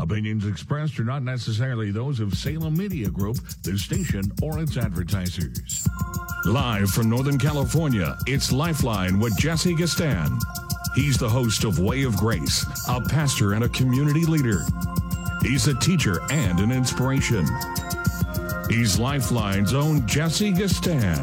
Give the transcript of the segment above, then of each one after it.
Opinions expressed are not necessarily those of Salem Media Group, the station, or its advertisers. Live from Northern California, it's Lifeline with Jesse Gastan. He's the host of Way of Grace, a pastor and a community leader. He's a teacher and an inspiration. He's Lifeline's own Jesse Gastan.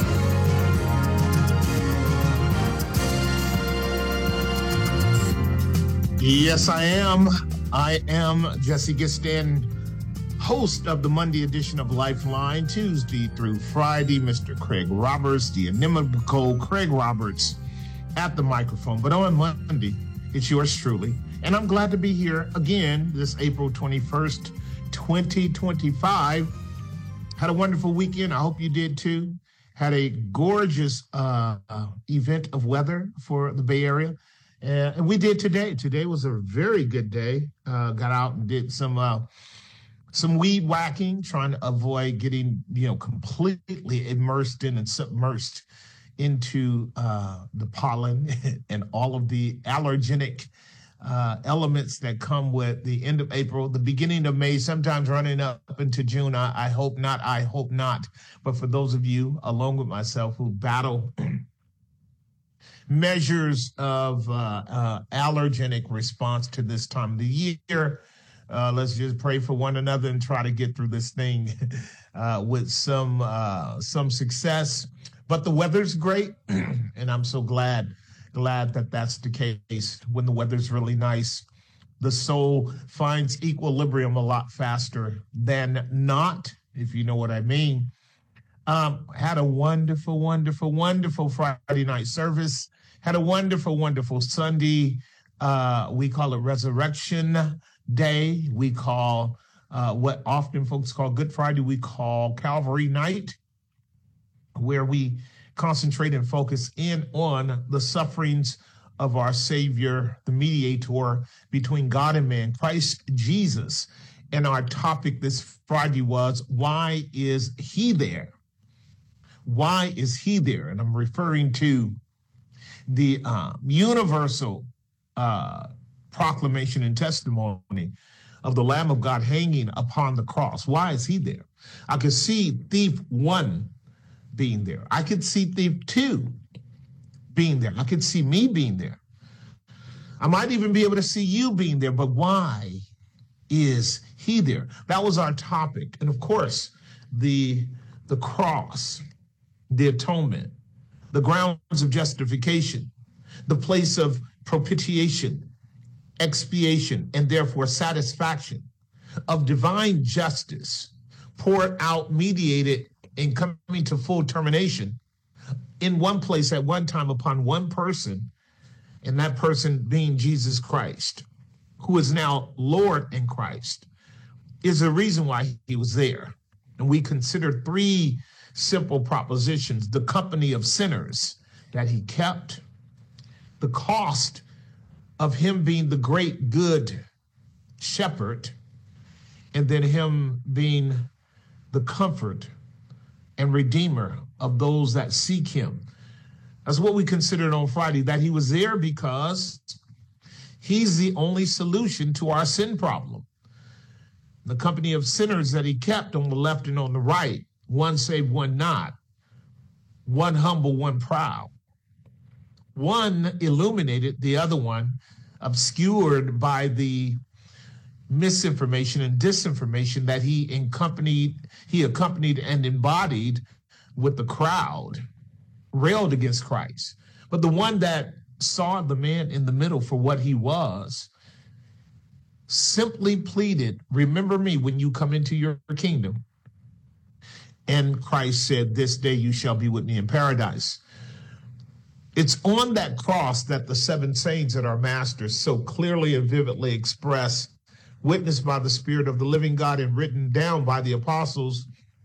Yes, I am. I am Jesse Gastan, host of the Monday edition of Lifeline, Tuesday through Friday. Mr. Craig Roberts, the inimitable Craig Roberts at the microphone. But on Monday, it's yours truly. And I'm glad to be here again this April 21st, 2025. Had a wonderful weekend. I hope you did too. Had a gorgeous event of weather for the Bay Area. And we did today. Today was a very good day. Got out and did some weed whacking, trying to avoid getting, completely immersed in and submersed into the pollen and all of the allergenic elements that come with the end of April, the beginning of May, sometimes running up into June. I hope not. But for those of you, along with myself, who battle measures of allergenic response to this time of the year, let's just pray for one another and try to get through this thing with some success. But the weather's great, and I'm so glad that that's the case. When the weather's really nice, the soul finds equilibrium a lot faster than not, if you know what I mean. Had a wonderful, wonderful, wonderful Friday night service. Had a wonderful, wonderful Sunday. We call it Resurrection Day. We call what often folks call Good Friday, we call Calvary Night, where we concentrate and focus in on the sufferings of our Savior, the mediator between God and man, Christ Jesus. And our topic this Friday was, why is he there? Why is he there? And I'm referring to the universal proclamation and testimony of the Lamb of God hanging upon the cross. Why is he there? I could see thief 1 being there. I could see thief 2 being there. I could see me being there. I might even be able to see you being there, but why is he there? That was our topic. And of course, the cross, the atonement, the grounds of justification, the place of propitiation, expiation, and therefore satisfaction of divine justice poured out, mediated, and coming to full termination in one place at one time upon one person, and that person being Jesus Christ, who is now Lord in Christ, is the reason why he was there. And we consider 3 simple propositions: the company of sinners that he kept, the cost of him being the great good shepherd, and then him being the comfort and redeemer of those that seek him. That's what we considered on Friday, that he was there because he's the only solution to our sin problem. The company of sinners that he kept on the left and on the right, one saved, one not, one humble, one proud, one illuminated, the other one obscured by the misinformation and disinformation that he accompanied and embodied with the crowd, railed against Christ. But the one that saw the man in the middle for what he was, simply pleaded, remember me when you come into your kingdom. And Christ said, this day you shall be with me in paradise. It's on that cross that the 7 sayings that our masters so clearly and vividly express, witnessed by the Spirit of the living God and written down by the apostles,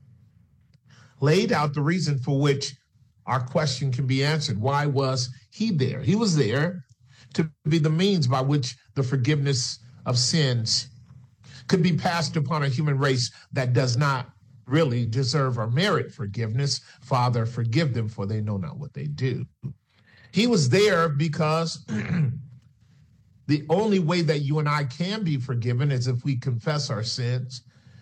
laid out the reason for which our question can be answered. Why was he there? He was there to be the means by which the forgiveness of sins could be passed upon a human race that does not really deserve or merit forgiveness. Father, forgive them, for they know not what they do. He was there because The only way that you and I can be forgiven is if we confess our sins.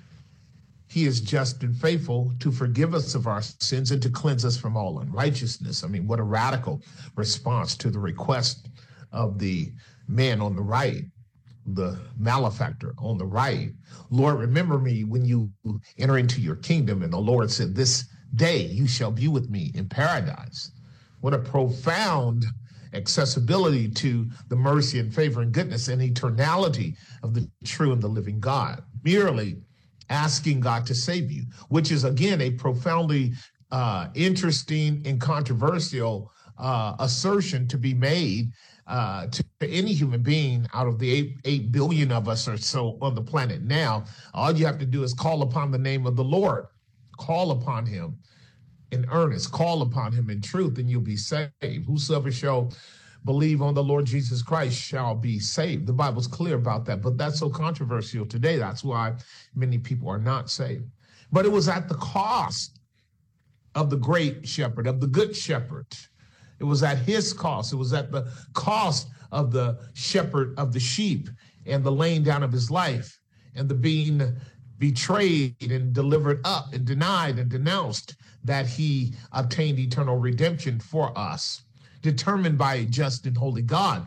He is just and faithful to forgive us of our sins and to cleanse us from all unrighteousness. I mean, what a radical response to the request of the man on the right, the malefactor on the right. Lord, remember me when you enter into your kingdom. And the Lord said, this day you shall be with me in paradise. What a profound accessibility to the mercy and favor and goodness and eternality of the true and the living God. Merely asking God to save you, which is, again, a profoundly interesting and controversial assertion to be made to any human being out of the 8 billion of us or so on the planet now. All you have to do is call upon the name of the Lord, call upon him in earnest, call upon him in truth, and you'll be saved. Whosoever shall believe on the Lord Jesus Christ shall be saved. The Bible's clear about that, but that's so controversial today. That's why many people are not saved. But it was at the cost of the great shepherd, of the good shepherd. It was at his cost. It was at the cost of the shepherd of the sheep and the laying down of his life and the being betrayed and delivered up and denied and denounced that he obtained eternal redemption for us, determined by a just and holy God.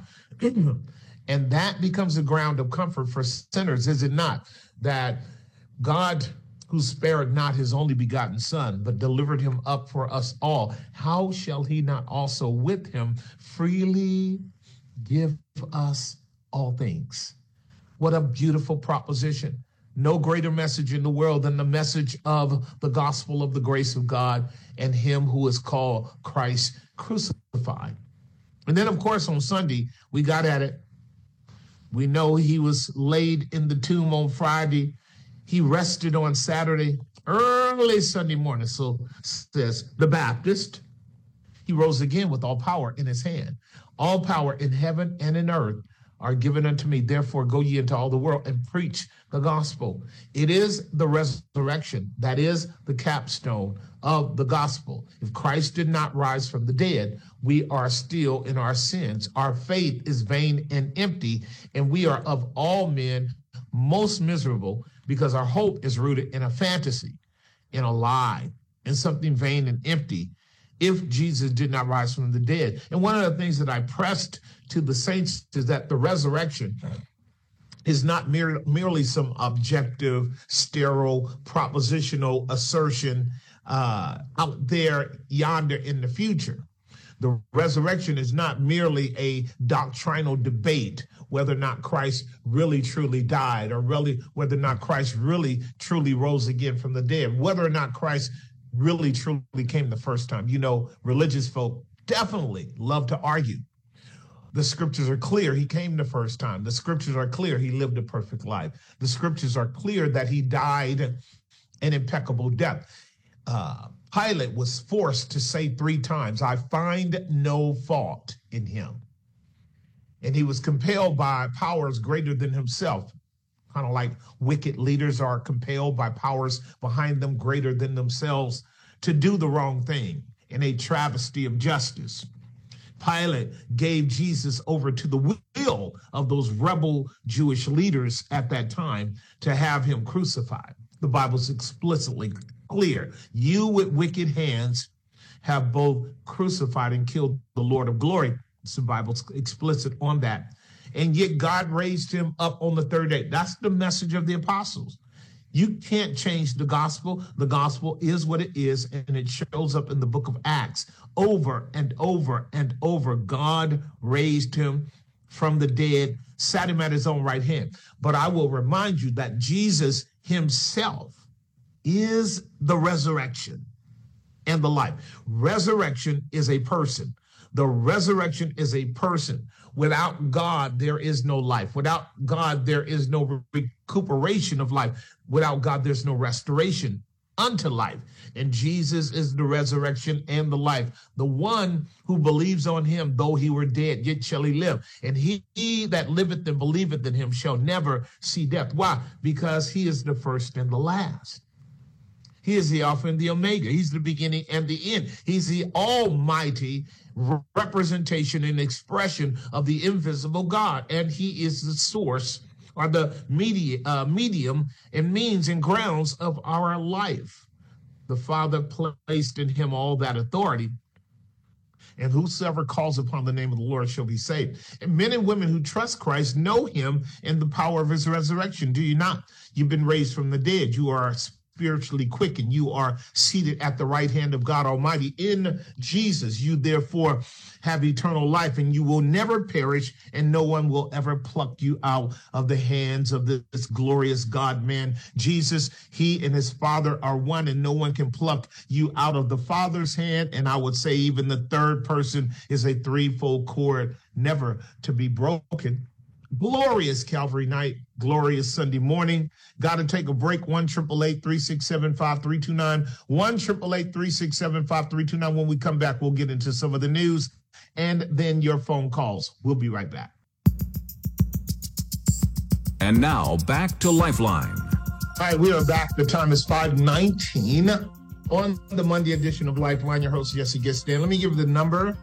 And that becomes a ground of comfort for sinners, is it not? That God, who spared not his only begotten son, but delivered him up for us all, how shall he not also with him freely give us all things? What a beautiful proposition. No greater message in the world than the message of the gospel of the grace of God and him who is called Christ crucified. And then, of course, on Sunday, we got at it. We know he was laid in the tomb on Friday. He rested on Saturday, early Sunday morning. So says the Baptist. He rose again with all power in his hand. All power in heaven and in earth are given unto me. Therefore, go ye into all the world and preach the gospel. It is the resurrection that is the capstone of the gospel. If Christ did not rise from the dead, we are still in our sins. Our faith is vain and empty, and we are of all men most miserable because our hope is rooted in a fantasy, in a lie, in something vain and empty, if Jesus did not rise from the dead. And one of the things that I pressed to the saints is that the resurrection is not merely some objective, sterile, propositional assertion out there yonder in the future. The resurrection is not merely a doctrinal debate whether or not Christ really truly died, or really whether or not Christ really truly rose again from the dead, whether or not Christ really truly came the first time. You know, religious folk definitely love to argue. The scriptures are clear. He came the first time. The scriptures are clear. He lived a perfect life. The scriptures are clear that he died an impeccable death. Pilate was forced to say 3 times, I find no fault in him. And he was compelled by powers greater than himself, kind of like wicked leaders are compelled by powers behind them greater than themselves to do the wrong thing in a travesty of justice. Pilate gave Jesus over to the will of those rebel Jewish leaders at that time to have him crucified. The Bible's explicitly clear. You with wicked hands have both crucified and killed the Lord of glory. The Bible's explicit on that. And yet God raised him up on the 3rd day. That's the message of the apostles. You can't change the gospel. The gospel is what it is, and it shows up in the book of Acts over and over and over. God raised him from the dead, sat him at his own right hand. But I will remind you that Jesus himself is the resurrection and the life. Resurrection is a person. The resurrection is a person. Without God, there is no life. Without God, there is no recuperation of life. Without God, there's no restoration unto life. And Jesus is the resurrection and the life. The one who believes on him, though he were dead, yet shall he live. And he that liveth and believeth in him shall never see death. Why? Because he is the first and the last. He is the Alpha and the Omega. He's the beginning and the end. He's the almighty representation and expression of the invisible God. And he is the source or the medium and means and grounds of our life. The Father placed in him all that authority. And whosoever calls upon the name of the Lord shall be saved. And men and women who trust Christ know him in the power of his resurrection. Do you not? You've been raised from the dead. You are spiritually quickened. You are seated at the right hand of God Almighty in Jesus. You therefore have eternal life, and you will never perish, and no one will ever pluck you out of the hands of this glorious God-man. Jesus, he and his Father are one, and no one can pluck you out of the Father's hand. And I would say even the third person is a threefold cord, never to be broken. Glorious Calvary night, glorious Sunday morning. Got to take a break. 1-888-367-5329. 1-888-367-5329. When we come back, we'll get into some of the news and then your phone calls. We'll be right back. And now back to Lifeline. All right, we are back. The time is 5:19 on the Monday edition of Lifeline. Your host, Jesse Gistan. Let me give you the number.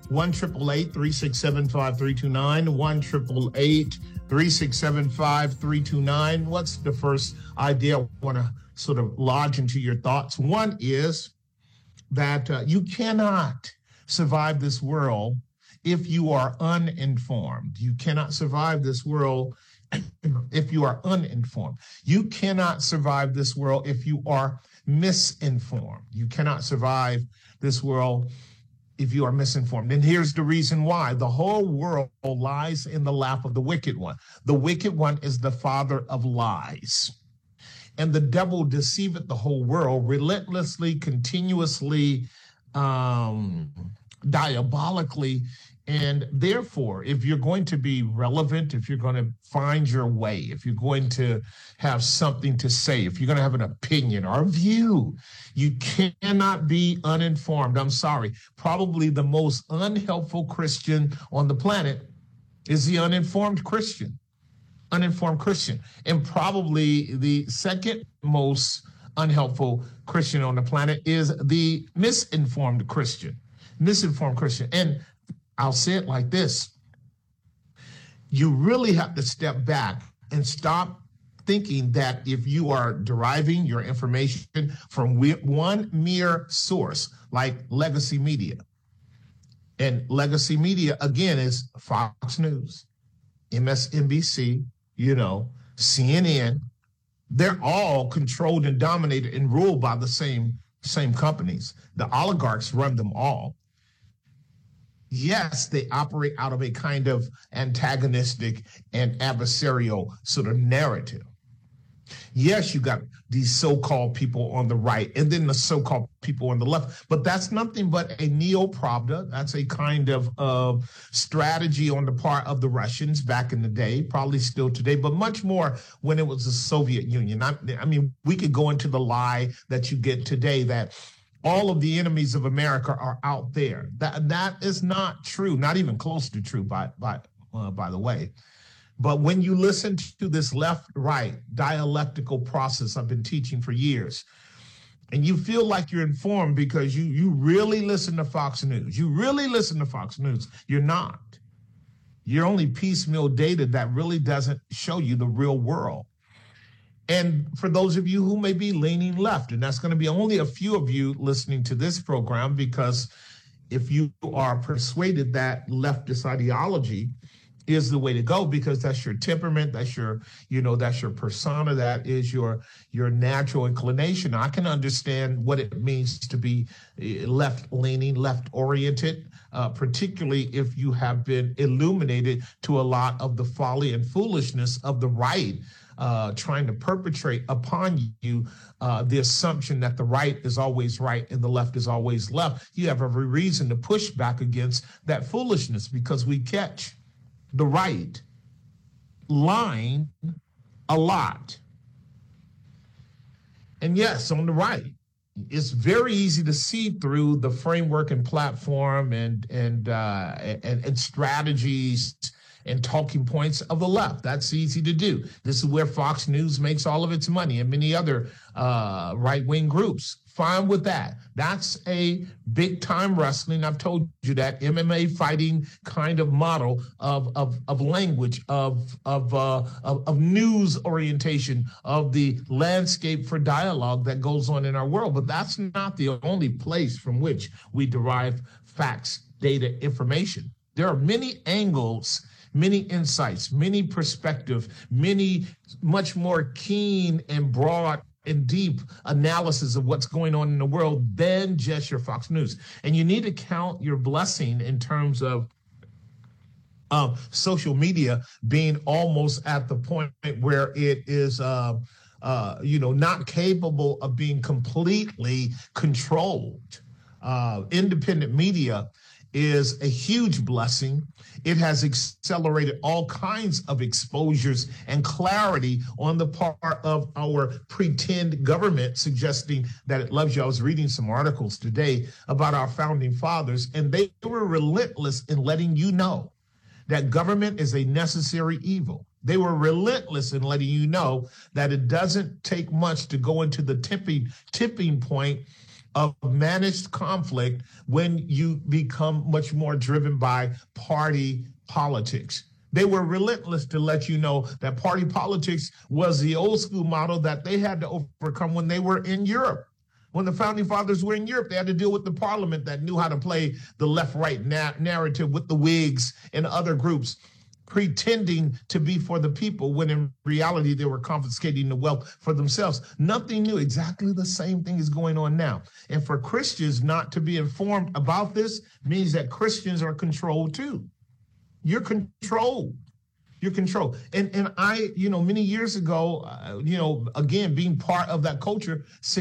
1-888-367-5329. 1-888-367-5329. What's the first idea I want to sort of lodge into your thoughts? One is that you cannot survive this world if you are uninformed. You cannot survive this world if you are uninformed. You cannot survive this world if you are misinformed. You cannot survive this world if you are misinformed. And here's the reason why. The whole world lies in the lap of the wicked one. The wicked one is the father of lies. And the devil deceiveth the whole world relentlessly, continuously, diabolically. And therefore, if you're going to be relevant, if you're going to find your way, if you're going to have something to say, if you're going to have an opinion or a view, you cannot be uninformed. I'm sorry. Probably the most unhelpful Christian on the planet is the uninformed Christian. Uninformed Christian. And probably the second most unhelpful Christian on the planet is the misinformed Christian. Misinformed Christian. And I'll say it like this. You really have to step back and stop thinking that if you are deriving your information from one mere source, like legacy media, and legacy media, again, is Fox News, MSNBC, CNN, they're all controlled and dominated and ruled by the same companies. The oligarchs run them all. Yes, they operate out of a kind of antagonistic and adversarial sort of narrative. Yes, you got these so-called people on the right and then the so-called people on the left, but that's nothing but a neo-pravda. That's a kind of strategy on the part of the Russians back in the day, probably still today, but much more when it was the Soviet Union. I mean, we could go into the lie that you get today that all of the enemies of America are out there. That is not true, not even close to true, by the way. But when you listen to this left-right dialectical process I've been teaching for years, and you feel like you're informed because you really listen to Fox News, you're not. You're only piecemeal data that really doesn't show you the real world. And for those of you who may be leaning left, and that's going to be only a few of you listening to this program, because if you are persuaded that leftist ideology is the way to go, because that's your temperament, that's your persona, that is your natural inclination. I can understand what it means to be left-leaning, left-oriented, particularly if you have been illuminated to a lot of the folly and foolishness of the right, trying to perpetrate upon you the assumption that the right is always right and the left is always left. You have every reason to push back against that foolishness, because we catch the right lying a lot. And yes, on the right, it's very easy to see through the framework and platform and strategies and talking points of the left. That's easy to do. This is where Fox News makes all of its money and many other right-wing groups. Fine with that. That's a big-time wrestling. I've told you that MMA fighting kind of model of language, of news orientation, of the landscape for dialogue that goes on in our world. But that's not the only place from which we derive facts, data, information. There are many angles, many insights, many perspectives, many much more keen and broad and deep analysis of what's going on in the world than just your Fox News. And you need to count your blessing in terms of social media being almost at the point where it is, not capable of being completely controlled. Independent media is a huge blessing. It has accelerated all kinds of exposures and clarity on the part of our pretend government, suggesting that it loves you. I was reading some articles today about our founding fathers, and they were relentless in letting you know that government is a necessary evil. They were relentless in letting you know that it doesn't take much to go into the tipping point of managed conflict when you become much more driven by party politics. They were relentless to let you know that party politics was the old school model that they had to overcome when they were in Europe. When the founding fathers were in Europe, they had to deal with the parliament that knew how to play the left-right narrative with the Whigs and other groups, pretending to be for the people when in reality they were confiscating the wealth for themselves. Nothing new. Exactly the same thing is going on now. And for Christians not to be informed about this means that Christians are controlled too. You're controlled. You're controlled. And I, many years ago, again, being part of that culture,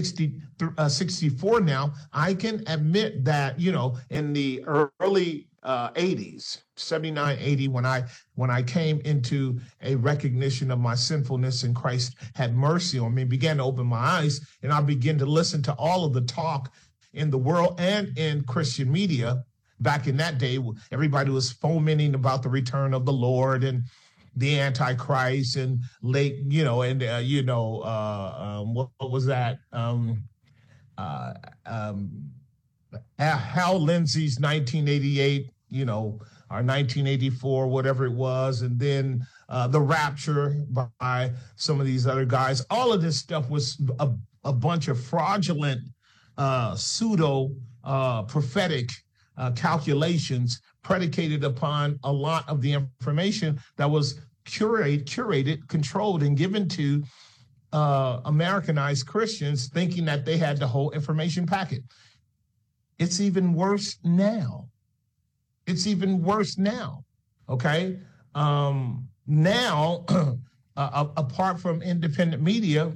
64 now, I can admit that, in the early 80s, 79, 80, when I came into a recognition of my sinfulness and Christ had mercy on me, began to open my eyes, and I began to listen to all of the talk in the world and in Christian media. Back in that day, everybody was fomenting about the return of the Lord and the Antichrist and what was that? Hal Lindsey's 1988, or 1984, whatever it was, and then the Rapture by some of these other guys. All of this stuff was a bunch of fraudulent, pseudo prophetic calculations predicated upon a lot of the information that was curated, controlled, and given to Americanized Christians, thinking that they had the whole information packet. It's even worse now. Okay? Now, apart from independent media,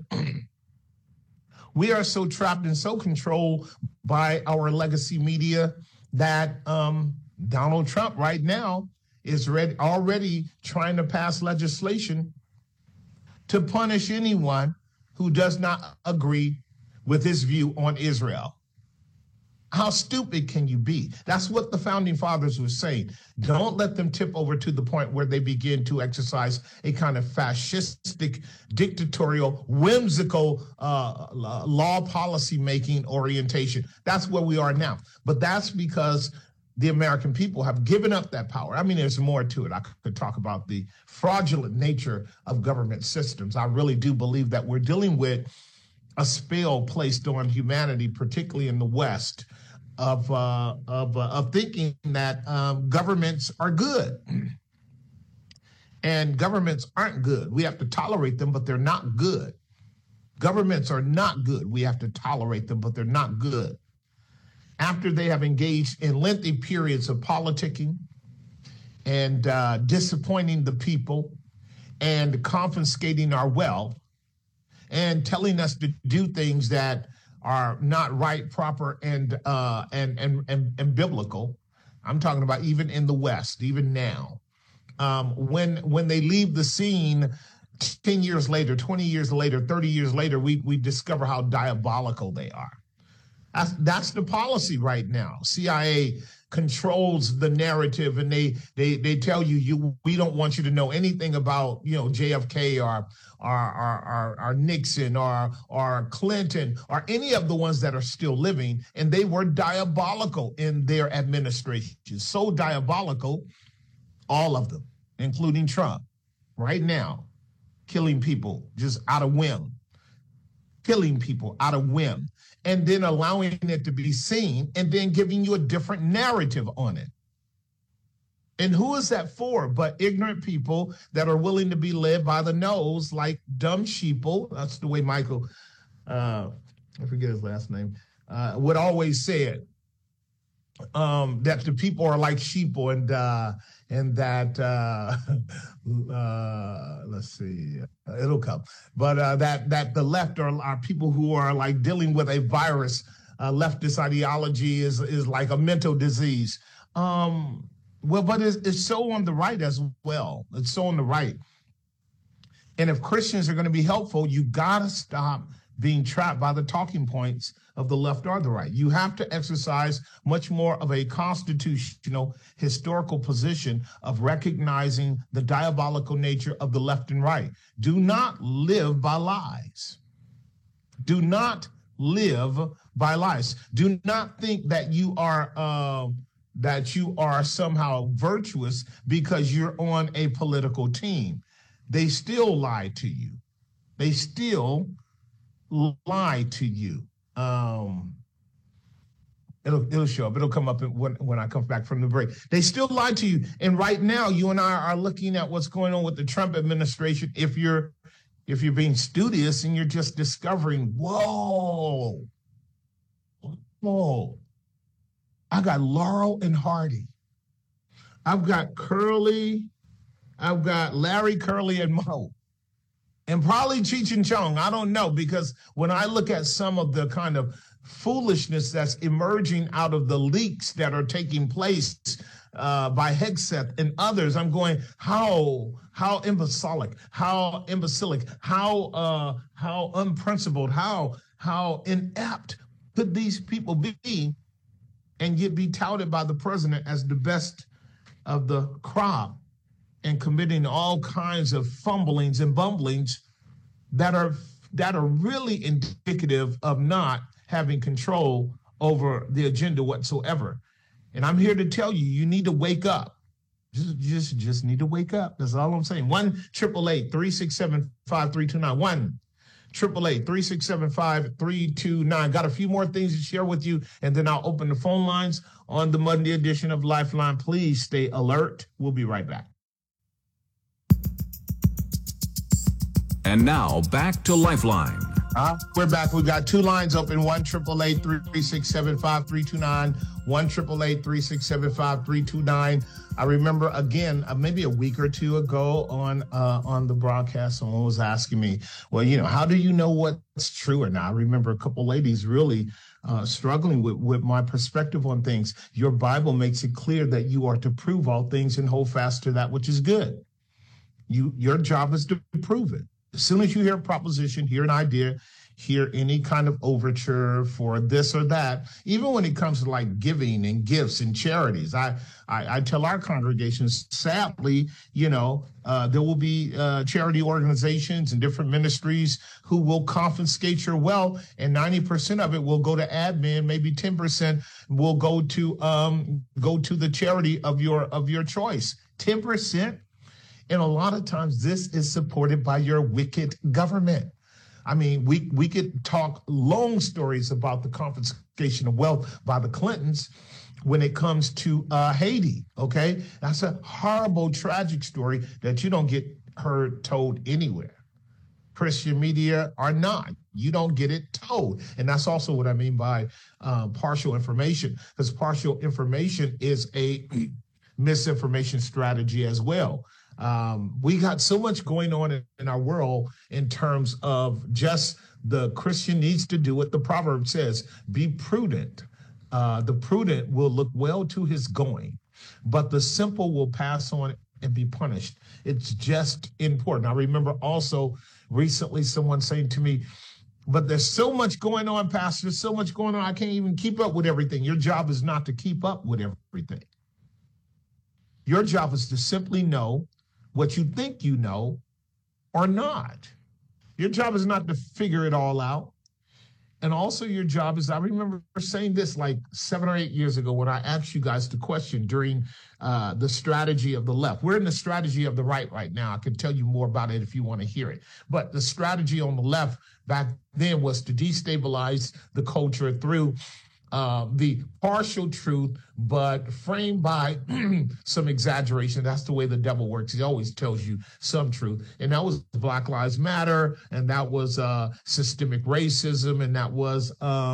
we are so trapped and so controlled by our legacy media that Donald Trump right now is already trying to pass legislation to punish anyone who does not agree with his view on Israel. How stupid can you be? That's what the founding fathers were saying. Don't let them tip over to the point where they begin to exercise a kind of fascistic, dictatorial, whimsical law policy making orientation. That's where we are now. But that's because the American people have given up that power. I mean, there's more to it. I could talk about the fraudulent nature of government systems. I really do believe that we're dealing with a spell placed on humanity, particularly in the West, of thinking that governments are good. And governments aren't good. We have to tolerate them, but they're not good. Governments are not good. We have to tolerate them, but they're not good. After they have engaged in lengthy periods of politicking and disappointing the people and confiscating our wealth and telling us to do things that are not right, proper, and biblical. I'm talking about even in the West, even now. When they leave the scene 10 years later, 20 years later, 30 years later, we discover how diabolical they are. That's the policy right now. CIA controls the narrative, and they tell you we don't want you to know anything about JFK or Nixon or Clinton or any of the ones that are still living, and they were diabolical in their administration. So diabolical, all of them, including Trump, right now, killing people just out of whim. Killing people out of whim, and then allowing it to be seen, and then giving you a different narrative on it. And who is that for but ignorant people that are willing to be led by the nose like dumb sheeple? That's the way Michael, I forget his last name, would always say it. That the people are like sheeple, and that let's see, it'll come. But that the left are people who are like dealing with a virus. Leftist ideology is like a mental disease. But it's so on the right as well. It's so on the right. And if Christians are going to be helpful, you gotta stop being trapped by the talking points of the left or the right. You have to exercise much more of a constitutional, historical position of recognizing the diabolical nature of the left and right. Do not live by lies. Do not live by lies. Do not think that you are somehow virtuous because you're on a political team. They still lie to you. They still lie to you. It'll show up. It'll come up when I come back from the break. They still lie to you. And right now, you and I are looking at what's going on with the Trump administration. If you're being studious and you're just discovering, whoa, I got Laurel and Hardy. I've got Curly. I've got Larry, Curly, and Moe. And probably Cheech and Chong. I don't know, because when I look at some of the kind of foolishness that's emerging out of the leaks that are taking place by Hegseth and others, I'm going, how imbecilic, how unprincipled, how inept could these people be, and yet be touted by the president as the best of the crop, and committing all kinds of fumblings and bumblings that are really indicative of not having control over the agenda whatsoever. And I'm here to tell you, you need to wake up. Just need to wake up. That's all I'm saying. 1-888-367-5329. 1-888-367-5329. Got a few more things to share with you, and then I'll open the phone lines on the Monday edition of Lifeline. Please stay alert. We'll be right back. And now back to Lifeline. We're back. We got two lines open: 1-888-367-5329. 1-888-367-5329. I remember again, maybe a week or two ago on the broadcast, someone was asking me, well, how do you know what's true or not? I remember a couple ladies really struggling with my perspective on things. Your Bible makes it clear that you are to prove all things and hold fast to that which is good. Your job is to prove it. As soon as you hear a proposition, hear an idea, hear any kind of overture for this or that, even when it comes to like giving and gifts and charities, I tell our congregations, sadly, there will be charity organizations and different ministries who will confiscate your wealth, and 90% of it will go to admin. Maybe 10% will go to the charity of your choice. 10%. And a lot of times this is supported by your wicked government. I mean, we could talk long stories about the confiscation of wealth by the Clintons when it comes to Haiti, okay? That's a horrible, tragic story that you don't get heard told anywhere. Christian media are not. You don't get it told. And that's also what I mean by partial information, because partial information is a misinformation strategy as well. We got so much going on in our world in terms of just the Christian needs to do what the proverb says: be prudent. The prudent will look well to his going, but the simple will pass on and be punished. It's just important. I remember also recently someone saying to me, But there's so much going on, Pastor, so much going on. I can't even keep up with everything. Your job is not to keep up with everything. Your job is to simply know what you think you know or not. Your job is not to figure it all out. And also your job is, I remember saying this like 7 or 8 years ago when I asked you guys the question during the strategy of the left. We're in the strategy of the right now. I can tell you more about it if you want to hear it. But the strategy on the left back then was to destabilize the culture through the partial truth, but framed by some exaggeration. That's the way the devil works. He always tells you some truth. And that was Black Lives Matter, and that was systemic racism, and that was,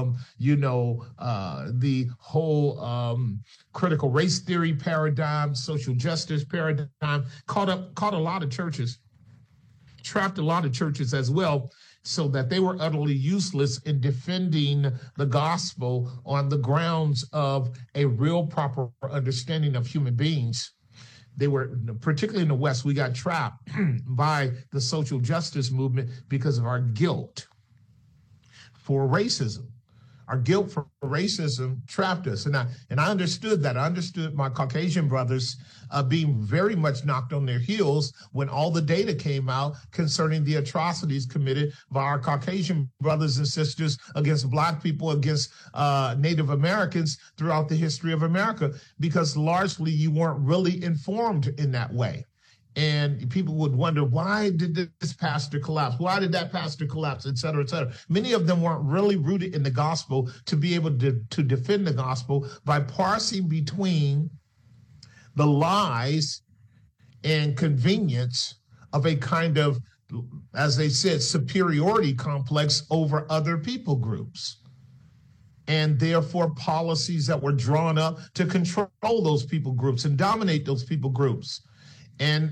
the whole critical race theory paradigm, social justice paradigm, caught a lot of churches, trapped a lot of churches as well, so that they were utterly useless in defending the gospel on the grounds of a real proper understanding of human beings. They were, particularly in the West, we got trapped by the social justice movement because of our guilt for racism. Our guilt for racism trapped us. And I understood that. I understood my Caucasian brothers being very much knocked on their heels when all the data came out concerning the atrocities committed by our Caucasian brothers and sisters against Black people, against Native Americans throughout the history of America, because largely you weren't really informed in that way. And people would wonder, why did this pastor collapse? Why did that pastor collapse, et cetera, et cetera? Many of them weren't really rooted in the gospel to be able to defend the gospel by parsing between the lies and convenience of a kind of, as they said, superiority complex over other people groups. And therefore policies that were drawn up to control those people groups and dominate those people groups. And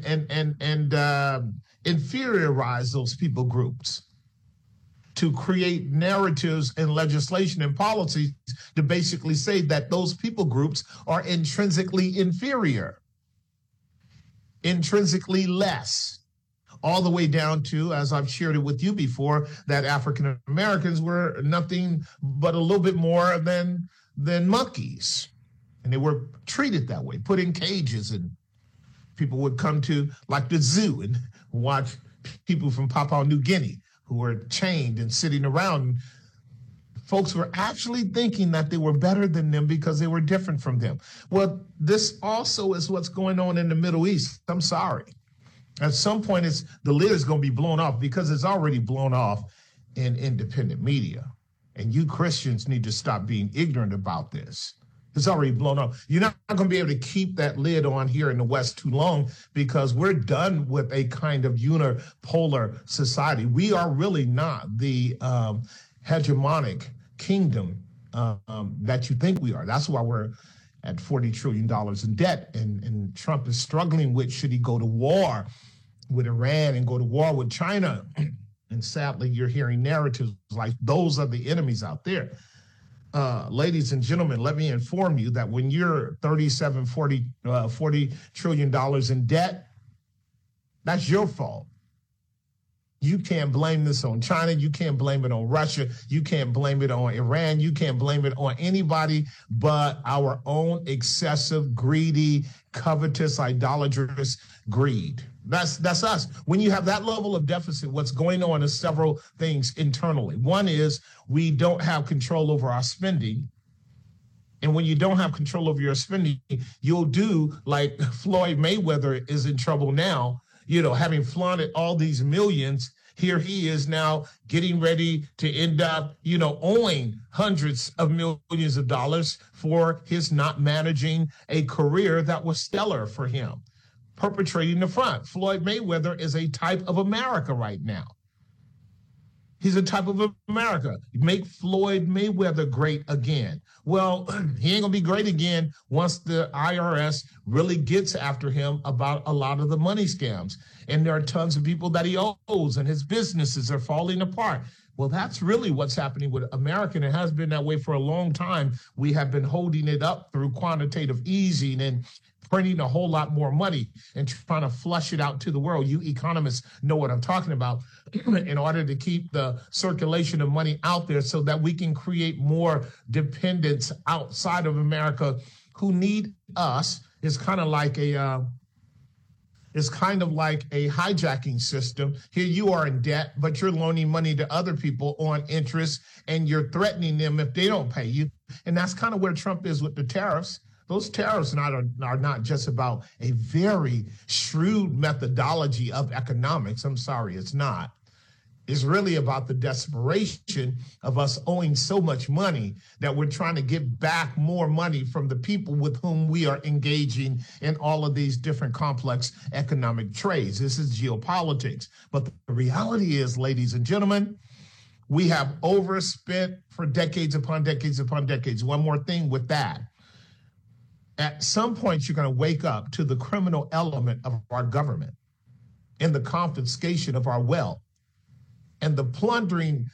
inferiorize those people groups, to create narratives and legislation and policies to basically say that those people groups are intrinsically inferior, intrinsically less, all the way down to, as I've shared it with you before, that African Americans were nothing but a little bit more than monkeys. And they were treated that way, put in cages, and people would come to like the zoo and watch people from Papua New Guinea who were chained and sitting around. Folks were actually thinking that they were better than them because they were different from them. Well, this also is what's going on in the Middle East. I'm sorry. At some point, the lid is going to be blown off, because it's already blown off in independent media. And you Christians need to stop being ignorant about this. It's already blown up. You're not going to be able to keep that lid on here in the West too long, because we're done with a kind of unipolar society. We are really not the hegemonic kingdom that you think we are. That's why we're at $40 trillion in debt. And Trump is struggling with, should he go to war with Iran and go to war with China? And sadly, you're hearing narratives like those are the enemies out there. Ladies and gentlemen, let me inform you that when you're $40 trillion in debt, that's your fault. You can't blame this on China. You can't blame it on Russia. You can't blame it on Iran. You can't blame it on anybody but our own excessive, greedy, covetous, idolatrous greed. That's us. When you have that level of deficit, what's going on is several things internally. One is we don't have control over our spending. And when you don't have control over your spending, you'll do like Floyd Mayweather is in trouble now, having flaunted all these millions. Here he is now getting ready to end up, owing hundreds of millions of dollars for his not managing a career that was stellar for him. Perpetrating the front. Floyd Mayweather is a type of America right now. He's a type of America. Make Floyd Mayweather great again. Well, he ain't gonna be great again once the IRS really gets after him about a lot of the money scams. And there are tons of people that he owes, and his businesses are falling apart. Well, that's really what's happening with America, and it has been that way for a long time. We have been holding it up through quantitative easing and printing a whole lot more money and trying to flush it out to the world. You economists know what I'm talking about. In order to keep the circulation of money out there so that we can create more dependents outside of America who need us. It's kind of like a hijacking system. Here you are in debt, but you're loaning money to other people on interest, and you're threatening them if they don't pay you. And that's kind of where Trump is with the tariffs. Those tariffs are not just about a very shrewd methodology of economics. I'm sorry, it's not. It's really about the desperation of us owing so much money that we're trying to get back more money from the people with whom we are engaging in all of these different complex economic trades. This is geopolitics. But the reality is, ladies and gentlemen, we have overspent for decades upon decades upon decades. One more thing with that. At some point, you're going to wake up to the criminal element of our government and the confiscation of our wealth and the plundering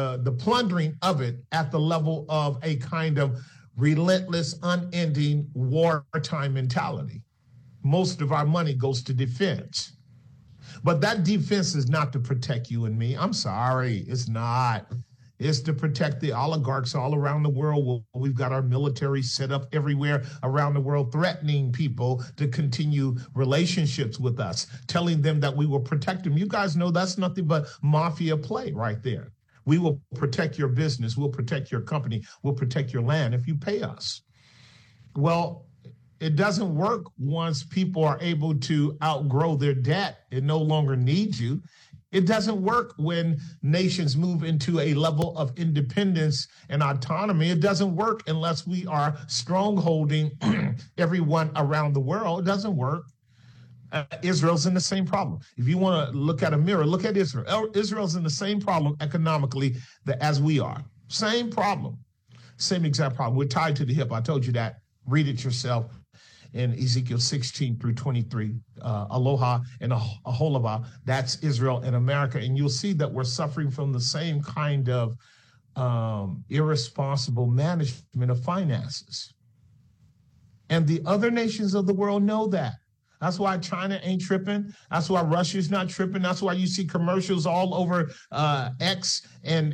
of it at the level of a kind of relentless, unending wartime mentality. Most of our money goes to defense. But that defense is not to protect you and me. I'm sorry, it's not. It's to protect the oligarchs all around the world. We've got our military set up everywhere around the world, threatening people to continue relationships with us, telling them that we will protect them. You guys know that's nothing but mafia play right there. We will protect your business. We'll protect your company. We'll protect your land if you pay us. Well, it doesn't work once people are able to outgrow their debt and no longer need you. It doesn't work when nations move into a level of independence and autonomy. It doesn't work unless we are strongholding everyone around the world. It doesn't work. Israel's in the same problem. If you want to look at a mirror, look at Israel. Israel's in the same problem economically as we are. Same problem. Same exact problem. We're tied to the hip. I told you that. Read it yourself. In Ezekiel 16 through 23, Aloha and Aholava, that's Israel and America. And you'll see that we're suffering from the same kind of irresponsible management of finances. And the other nations of the world know that. That's why China ain't tripping. That's why Russia's not tripping. That's why you see commercials all over X and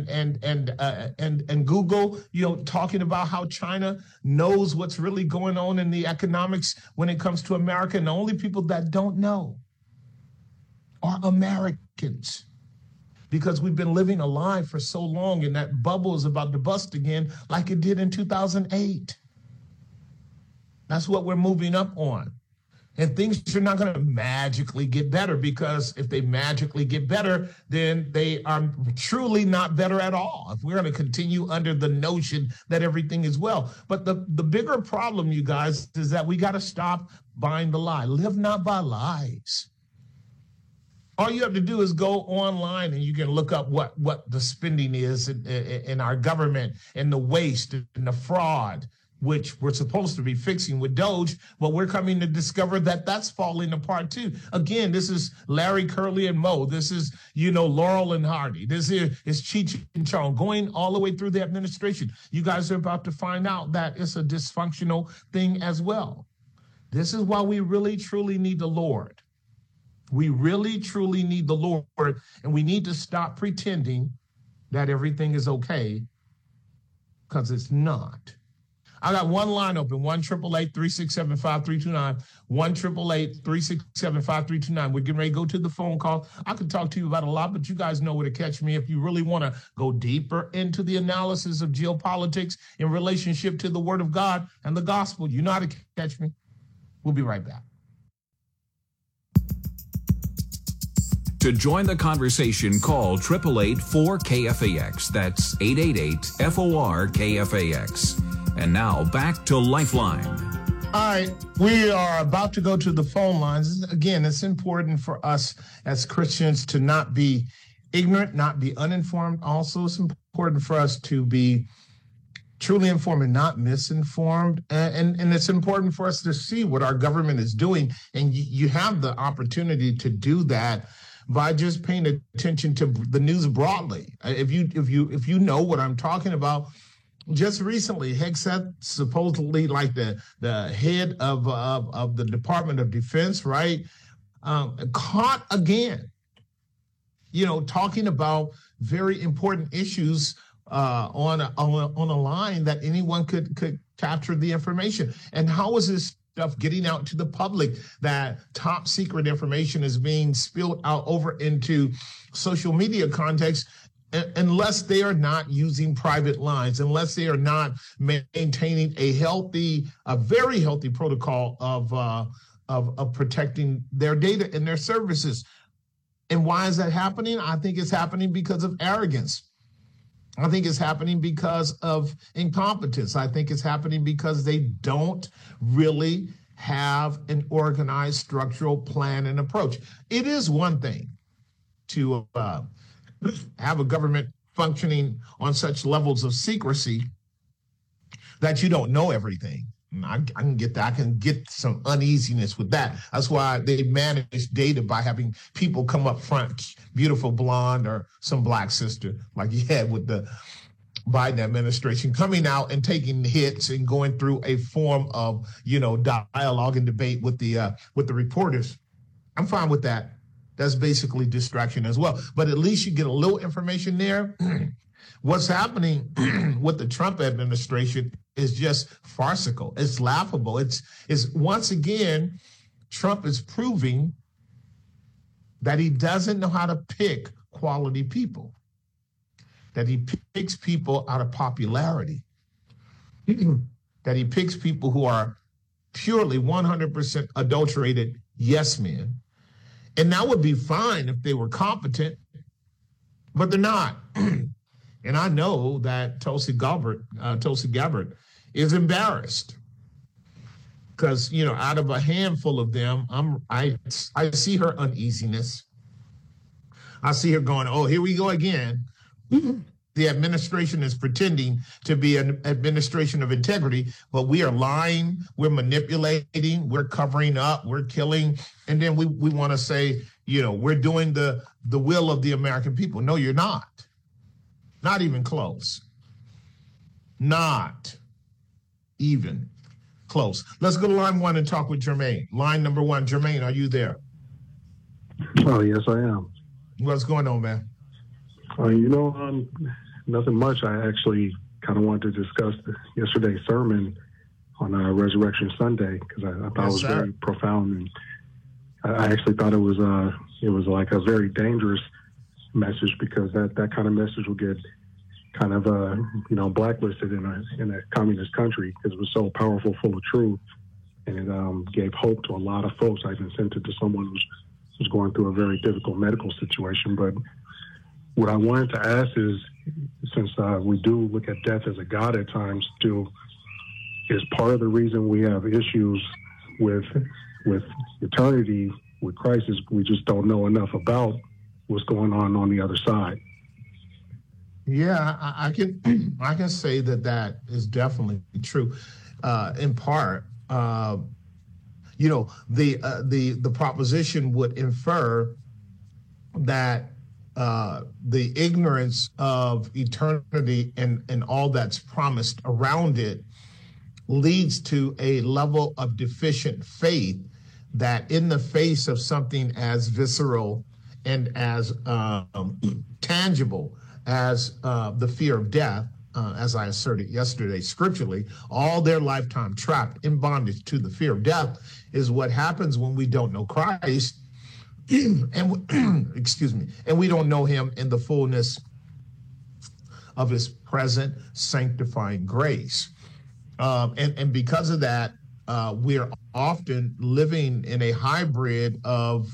Google, talking about how China knows what's really going on in the economics when it comes to America. And the only people that don't know are Americans, because we've been living a lie for so long, and that bubble is about to bust again like it did in 2008. That's what we're moving up on. And things are not going to magically get better, because if they magically get better, then they are truly not better at all. If we're going to continue under the notion that everything is well. But the bigger problem, you guys, is that we got to stop buying the lie. Live not by lies. All you have to do is go online and you can look up what the spending is in our government, and the waste and the fraud, which we're supposed to be fixing with Doge, but we're coming to discover that that's falling apart too. Again, this is Larry, Curly, and Moe. This is, Laurel and Hardy. This is Cheech and Chong, going all the way through the administration. You guys are about to find out that it's a dysfunctional thing as well. This is why we really, truly need the Lord. We really, truly need the Lord, and we need to stop pretending that everything is okay, because it's not. I got one line open, 1-888-367-5329, 1-888-367-5329. We're getting ready to go to the phone call. I could talk to you about a lot, but you guys know where to catch me if you really want to go deeper into the analysis of geopolitics in relationship to the Word of God and the gospel. You know how to catch me. We'll be right back. To join the conversation, call 888-4KFAX. That's 888-FOR-KFAX. And now back to Lifeline. All right, we are about to go to the phone lines. Again, it's important for us as Christians to not be ignorant, not be uninformed. Also, it's important for us to be truly informed and not misinformed. And it's important for us to see what our government is doing. And you have the opportunity to do that by just paying attention to the news broadly. If you know what I'm talking about, just recently, Hegseth, supposedly like the head of the Department of Defense, right, caught again, talking about very important issues on a line that anyone could capture the information. And how is this stuff getting out to the public, that top secret information is being spilled out over into social media context, unless they are not using private lines, unless they are not maintaining a very healthy protocol of protecting their data and their services? And why is that happening? I think it's happening because of arrogance. I think it's happening because of incompetence. I think it's happening because they don't really have an organized structural plan and approach. It is one thing to have a government functioning on such levels of secrecy that you don't know everything. I can get that. I can get some uneasiness with that. That's why they manage data by having people come up front, beautiful blonde or some black sister, like you had with the Biden administration, coming out and taking hits and going through a form of, dialogue and debate with the reporters. I'm fine with that. That's basically distraction as well. But at least you get a little information there. What's happening with the Trump administration is just farcical. It's laughable. It's once again, Trump is proving that he doesn't know how to pick quality people, that he picks people out of popularity, that he picks people who are purely 100% adulterated yes men. And that would be fine if they were competent, but they're not. And I know that Tulsi Gabbard is embarrassed because, out of a handful of them, I see her uneasiness. I see her going, oh, here we go again. The administration is pretending to be an administration of integrity, but we are lying, we're manipulating, we're covering up, we're killing. And then we want to say, we're doing the will of the American people. No, you're not. Not even close. Not even close. Let's go to line one and talk with Jermaine. Line number one. Jermaine, are you there? Oh, yes, I am. What's going on, man? Nothing much. I actually kind of wanted to discuss yesterday's sermon on Resurrection Sunday because I thought it was very profound, and I actually thought it was like a very dangerous message because that kind of message will get kind of blacklisted in a communist country because it was so powerful, full of truth, and it gave hope to a lot of folks. I even sent it to someone who's going through a very difficult medical situation. But what I wanted to ask is, since we do look at death as a god at times, is part of the reason we have issues with eternity with Christ is we just don't know enough about what's going on the other side. Yeah, I can say that is definitely true. In part, the proposition would infer that the ignorance of eternity and all that's promised around it leads to a level of deficient faith that in the face of something as visceral and as tangible as the fear of death, as I asserted yesterday scripturally, all their lifetime trapped in bondage to the fear of death is what happens when we don't know Christ and excuse me, and we don't know him in the fullness of his present sanctifying grace. And because of that, we're often living in a hybrid of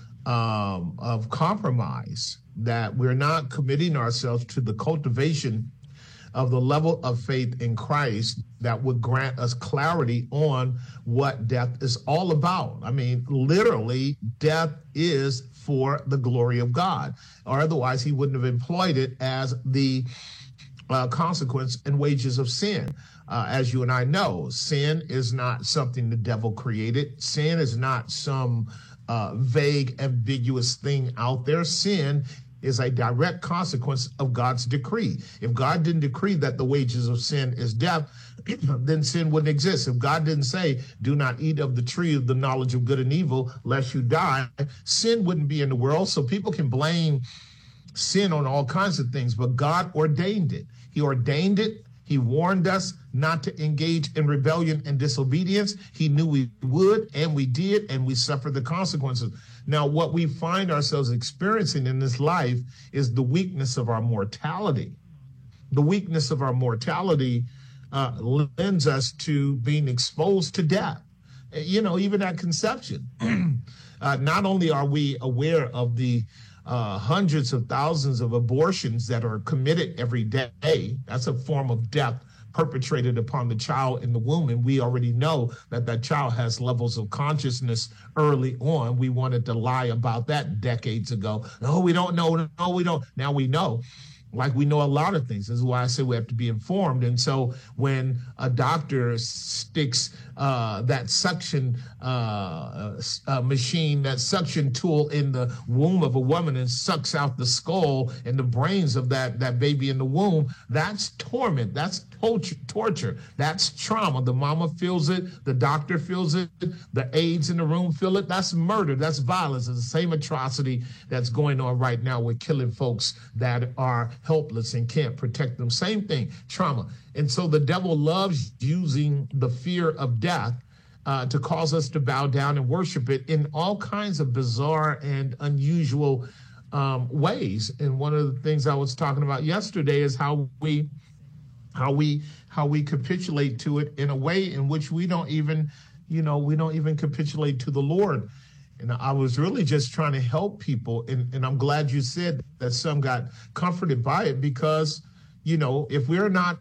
compromise, that we're not committing ourselves to the cultivation of the level of faith in Christ that would grant us clarity on what death is all about. I mean, literally, death is for the glory of God, or otherwise he wouldn't have employed it as the consequence and wages of sin. As you and I know, sin is not something the devil created. Sin is not some vague, ambiguous thing out there. Sin is a direct consequence of God's decree. If God didn't decree that the wages of sin is death, then sin wouldn't exist. If God didn't say, do not eat of the tree of the knowledge of good and evil, lest you die, sin wouldn't be in the world. So people can blame sin on all kinds of things, but God ordained it. He ordained it. He warned us not to engage in rebellion and disobedience. He knew we would, and we did, and we suffered the consequences. Now, what we find ourselves experiencing in this life is the weakness of our mortality. The weakness of our mortality lends us to being exposed to death. Even at conception. Not only are we aware of the hundreds of thousands of abortions that are committed every day, that's a form of death perpetrated upon the child in the womb. And we already know that that child has levels of consciousness early on. We wanted to lie about that decades ago. No, we don't know. No, we don't. Now we know. Like we know a lot of things. This is why I say we have to be informed. And so when a doctor sticks that suction machine, that suction tool in the womb of a woman and sucks out the skull and the brains of that baby in the womb, that's torment. That's torture. That's trauma. The mama feels it. The doctor feels it. The aides in the room feel it. That's murder. That's violence. It's the same atrocity that's going on right now with killing folks that are helpless and can't protect them. Same thing, trauma. And so the devil loves using the fear of death to cause us to bow down and worship it in all kinds of bizarre and unusual ways. And one of the things I was talking about yesterday is how we capitulate to it in a way in which we don't even capitulate to the Lord. And I was really just trying to help people. And I'm glad you said that some got comforted by it, because, if we're not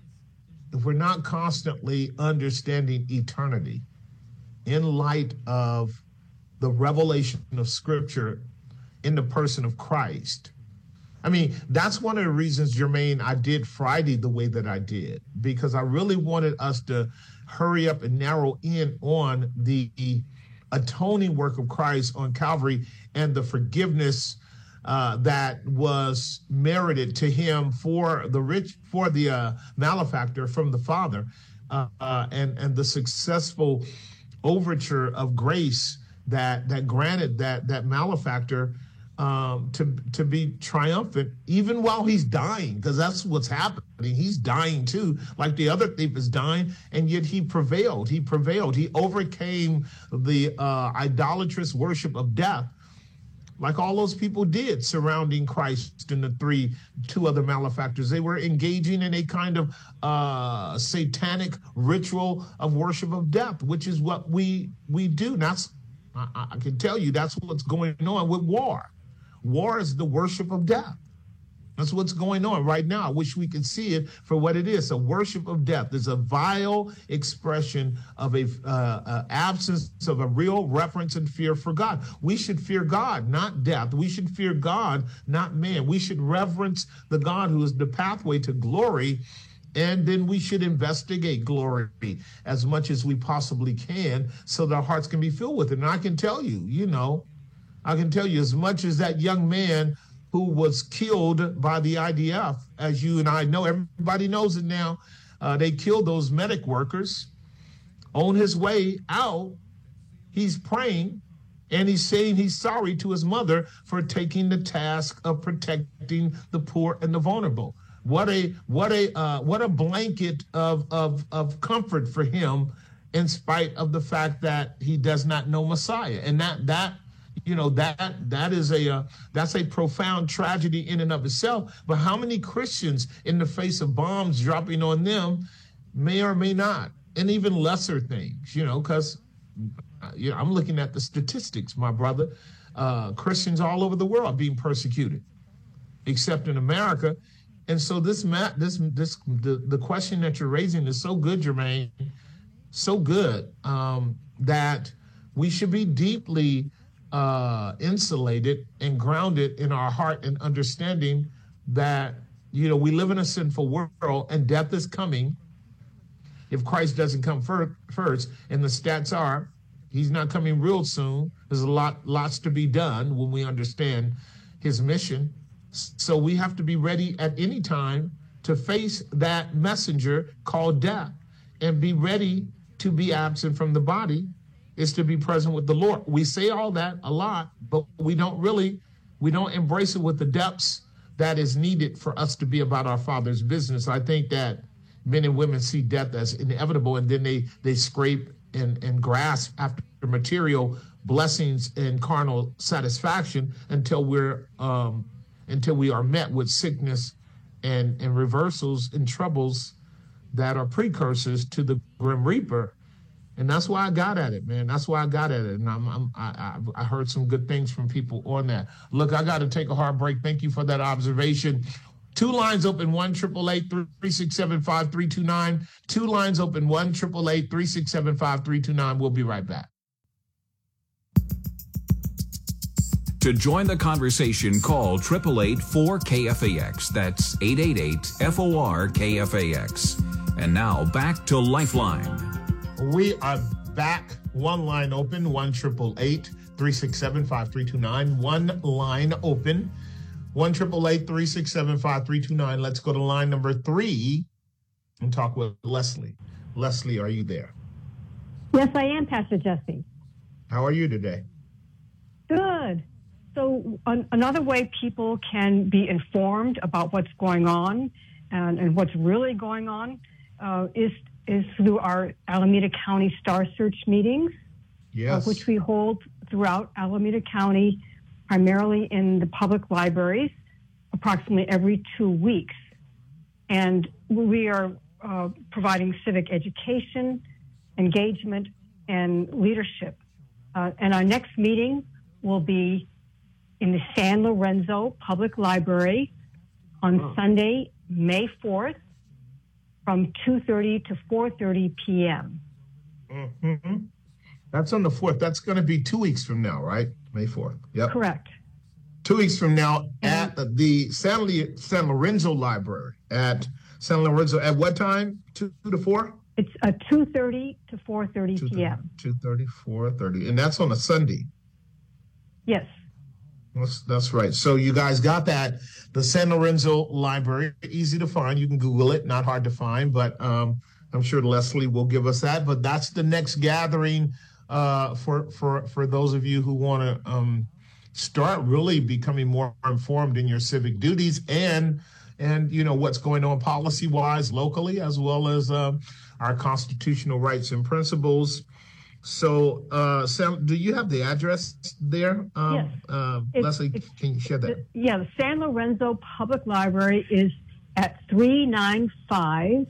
constantly understanding eternity in light of the revelation of Scripture in the person of Christ. I mean, that's one of the reasons, Jermaine, I did Friday the way that I did, because I really wanted us to hurry up and narrow in on the atoning work of Christ on Calvary and the forgiveness that was merited to him for the malefactor from the Father, and the successful overture of grace that granted that malefactor to be triumphant even while he's dying, because that's what's happening. He's dying too, like the other thief is dying, and yet he prevailed. He overcame the idolatrous worship of death, like all those people did surrounding Christ and the two other malefactors. They were engaging in a kind of satanic ritual of worship of death, which is what we do. I can tell you that's what's going on with war. War is the worship of death. That's what's going on right now. I wish we could see it for what it is, a worship of death. There's a vile expression of a absence of a real reverence and fear for God. We should fear God, not death. We should fear God, not man. We should reverence the God who is the pathway to glory, and then we should investigate glory as much as we possibly can so that our hearts can be filled with it. And I can tell you, as much as that young man who was killed by the IDF, as you and I know, everybody knows it now, they killed those medic workers. On his way out, he's praying and he's saying he's sorry to his mother for taking the task of protecting the poor and the vulnerable. What a blanket of comfort for him, in spite of the fact that he does not know Messiah. And that's a profound tragedy in and of itself. But how many Christians, in the face of bombs dropping on them, may or may not, and even lesser things, because I'm looking at the statistics, my brother. Christians all over the world being persecuted, except in America. And so the question that you're raising is so good, Jermaine, so good, that we should be deeply insulated and grounded in our heart and understanding that, we live in a sinful world and death is coming if Christ doesn't come first. And the stats are, he's not coming real soon. There's lots to be done when we understand his mission. So we have to be ready at any time to face that messenger called death, and be ready to be absent from the body is to be present with the Lord. We say all that a lot, but we don't embrace it with the depths that is needed for us to be about our Father's business. I think that men and women see death as inevitable, and then they scrape and grasp after material blessings and carnal satisfaction until we are met with sickness and reversals and troubles that are precursors to the grim reaper. And that's why I got at it, man. That's why I got at it. And I heard some good things from people on that. Look, I got to take a hard break. Thank you for that observation. 2 lines open, 1-888-367-5329. 2 lines open, 1-888-367-5329. We'll be right back. To join the conversation, call 888-4KFAX. That's 888-FOR-KFAX. And now back to Lifeline. We are back. 1 line open, 1-888-367-5329. 1 line open, 1-888-367-5329. Let's go to line number 3 and talk with Leslie. Leslie, are you there? Yes, I am, Pastor Jesse. How are you today? Good. So another way people can be informed about what's going on and what's really going on is through our Alameda County Star Search meetings, yes, which we hold throughout Alameda County, primarily in the public libraries, approximately every 2 weeks. And we are providing civic education, engagement, and leadership. And our next meeting will be in the San Lorenzo Public Library on Sunday, May 4th, from 2:30 to 4:30 p.m. Mm-hmm. That's on the 4th. That's going to be 2 weeks from now, right? May 4th. Yep. Correct. 2 weeks from now at the San Lorenzo Library. At San Lorenzo, at what time? 2 to 4? It's 2:30 to 4:30 p.m. 2:30, 4:30. And that's on a Sunday. Yes. That's right. So you guys got that. The San Lorenzo Library, easy to find. You can Google it, not hard to find, but I'm sure Leslie will give us that. But that's the next gathering for those of you who want to start really becoming more informed in your civic duties and you know what's going on policy-wise locally, as well as our constitutional rights and principles. So, Sam, do you have the address there? Yes. Leslie, can you share that? The San Lorenzo Public Library is at 395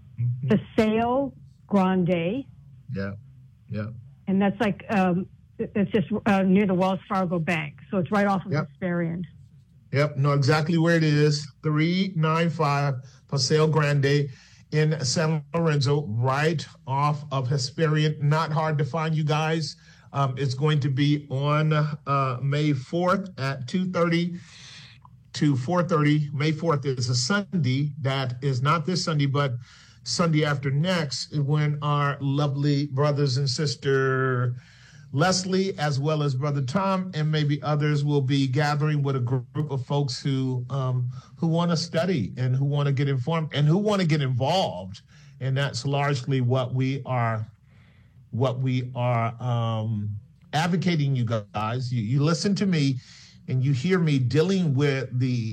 Paseo Grande. Yeah. And that's like, it's just near the Wells Fargo Bank. So it's right off of Hesperian. Yep, know exactly where it is. 395 Paseo Grande in San Lorenzo, right off of Hesperian. Not hard to find, you guys. It's going to be on May 4th at 2:30 to 4:30. May 4th is a Sunday. That is not this Sunday, but Sunday after next, when our lovely brothers and sister Leslie, as well as Brother Tom, and maybe others, will be gathering with a group of folks who want to study and who want to get informed and who want to get involved. And that's largely what we are advocating, you guys. You listen to me and you hear me dealing with the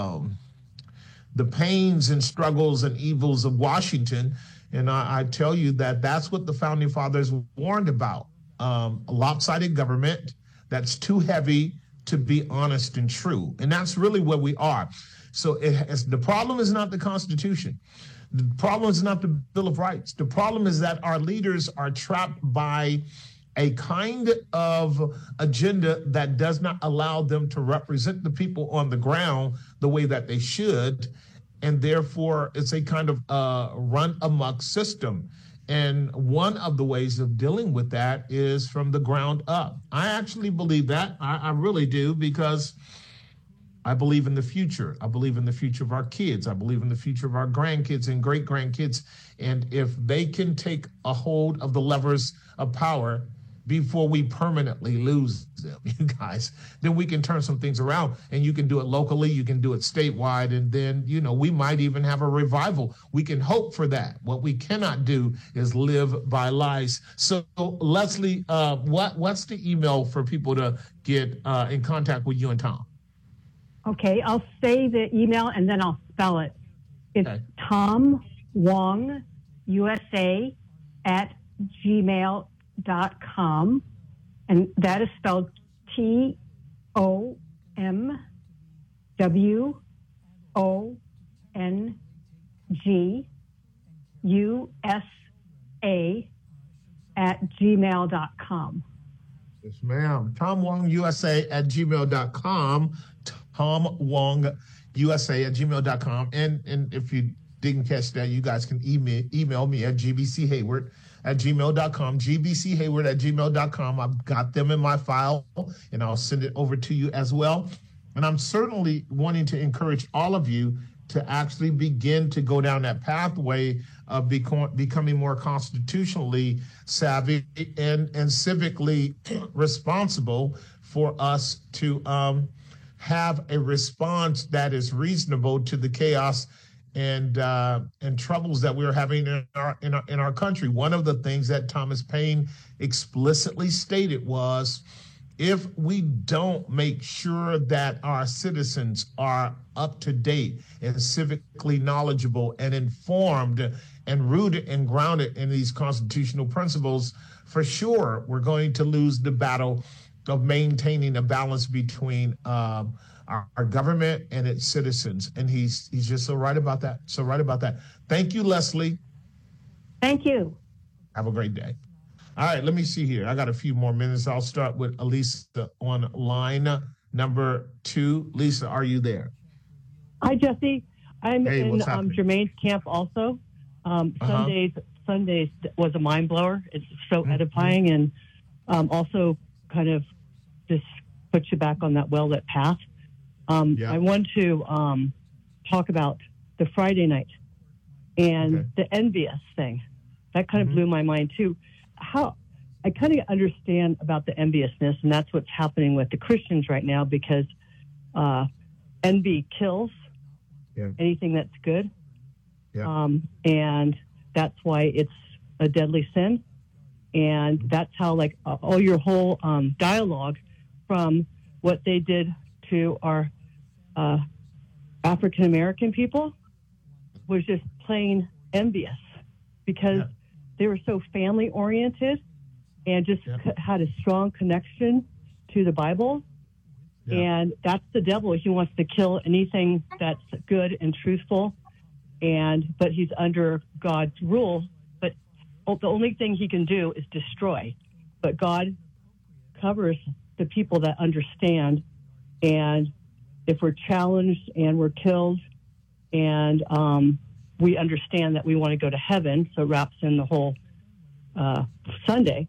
pains and struggles and evils of Washington. And I tell you that that's what the Founding Fathers warned about. A lopsided government that's too heavy to be honest and true. And that's really what we are. So the problem is not the Constitution. The problem is not the Bill of Rights. The problem is that our leaders are trapped by a kind of agenda that does not allow them to represent the people on the ground the way that they should. And therefore, it's a kind of run amok system. And one of the ways of dealing with that is from the ground up. I actually believe that. I really do, because I believe in the future. I believe in the future of our kids. I believe in the future of our grandkids and great-grandkids. And if they can take a hold of the levers of power before we permanently lose them, you guys, then we can turn some things around, and you can do it locally, you can do it statewide, and then, we might even have a revival. We can hope for that. What we cannot do is live by lies. So, Leslie, what's the email for people to get in contact with you and Tom? Okay, I'll say the email and then I'll spell it. It's Tom Wong USA @gmail.com, and that is spelled TomWongUSA @gmail.com. Yes, ma'am. Tom Wong USA @gmail.com. Tom Wong USA @gmail.com. And if you didn't catch that, you guys can email me at gbchayward@gmail.com. gbchayward@gmail.com. I've got them in my file, and I'll send it over to you as well. And I'm certainly wanting to encourage all of you to actually begin to go down that pathway of becoming more constitutionally savvy and civically responsible, for us to have a response that is reasonable to the chaos and troubles that we're having in our country. One of the things that Thomas Paine explicitly stated was, if we don't make sure that our citizens are up to date and civically knowledgeable and informed and rooted and grounded in these constitutional principles, for sure we're going to lose the battle of maintaining a balance between our government and its citizens. And he's just so right about that. So right about that. Thank you, Leslie. Thank you. Have a great day. All right, let me see here. I got a few more minutes. I'll start with Elisa on line number 2. Lisa, are you there? Hi, Jesse. I'm in Jermaine's camp also. Sundays was a mind blower. It's so edifying, and also kind of just puts you back on that well-lit path. I want to talk about the Friday night and the envious thing. That kind of blew my mind too. How I kind of understand about the enviousness, and that's what's happening with the Christians right now, because envy kills anything that's good. And that's why it's a deadly sin. And that's how, like, all your whole dialogue from what they did to our African-American people was just plain envious, because they were so family-oriented and just had a strong connection to the Bible. And that's the devil. He wants to kill anything that's good and truthful, but he's under God's rule. But the only thing he can do is destroy. But God covers the people that understand. And if we're challenged and we're killed, and we understand that we want to go to heaven, so it wraps in the whole Sunday.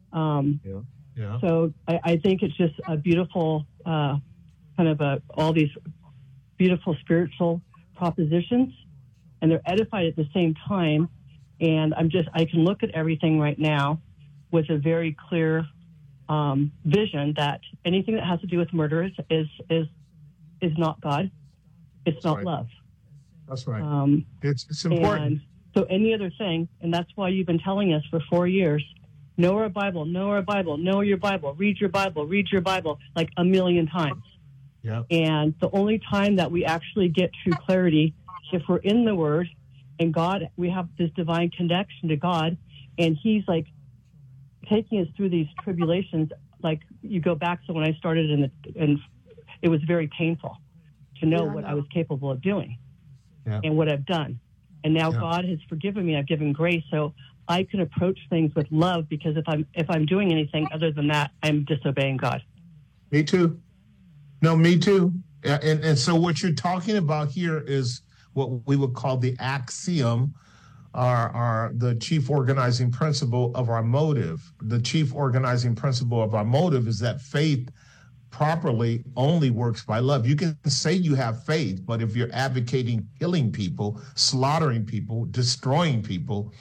So I think it's just a beautiful all these beautiful spiritual propositions, and they're edified at the same time. And I can look at everything right now with a very clear vision that anything that has to do with murder is not God. It's not love. That's right. It's important. And so any other thing, and that's why you've been telling us for 4 years, know our Bible, know our Bible, know your Bible, read your Bible, like a million times. And the only time that we actually get true clarity, if we're in the Word and God, we have this divine connection to God, and He's like taking us through these tribulations. Like, you go back to when I started and it was very painful to know what I was capable of doing and what I've done. And now God has forgiven me. I've given grace, so I can approach things with love, because if I'm doing anything other than that, I'm disobeying God. Me too. No, me too. And so what you're talking about here is what we would call the axiom, or the chief organizing principle of our motive. The chief organizing principle of our motive is that faith properly only works by love. You can say you have faith, but if you're advocating killing people, slaughtering people, destroying people,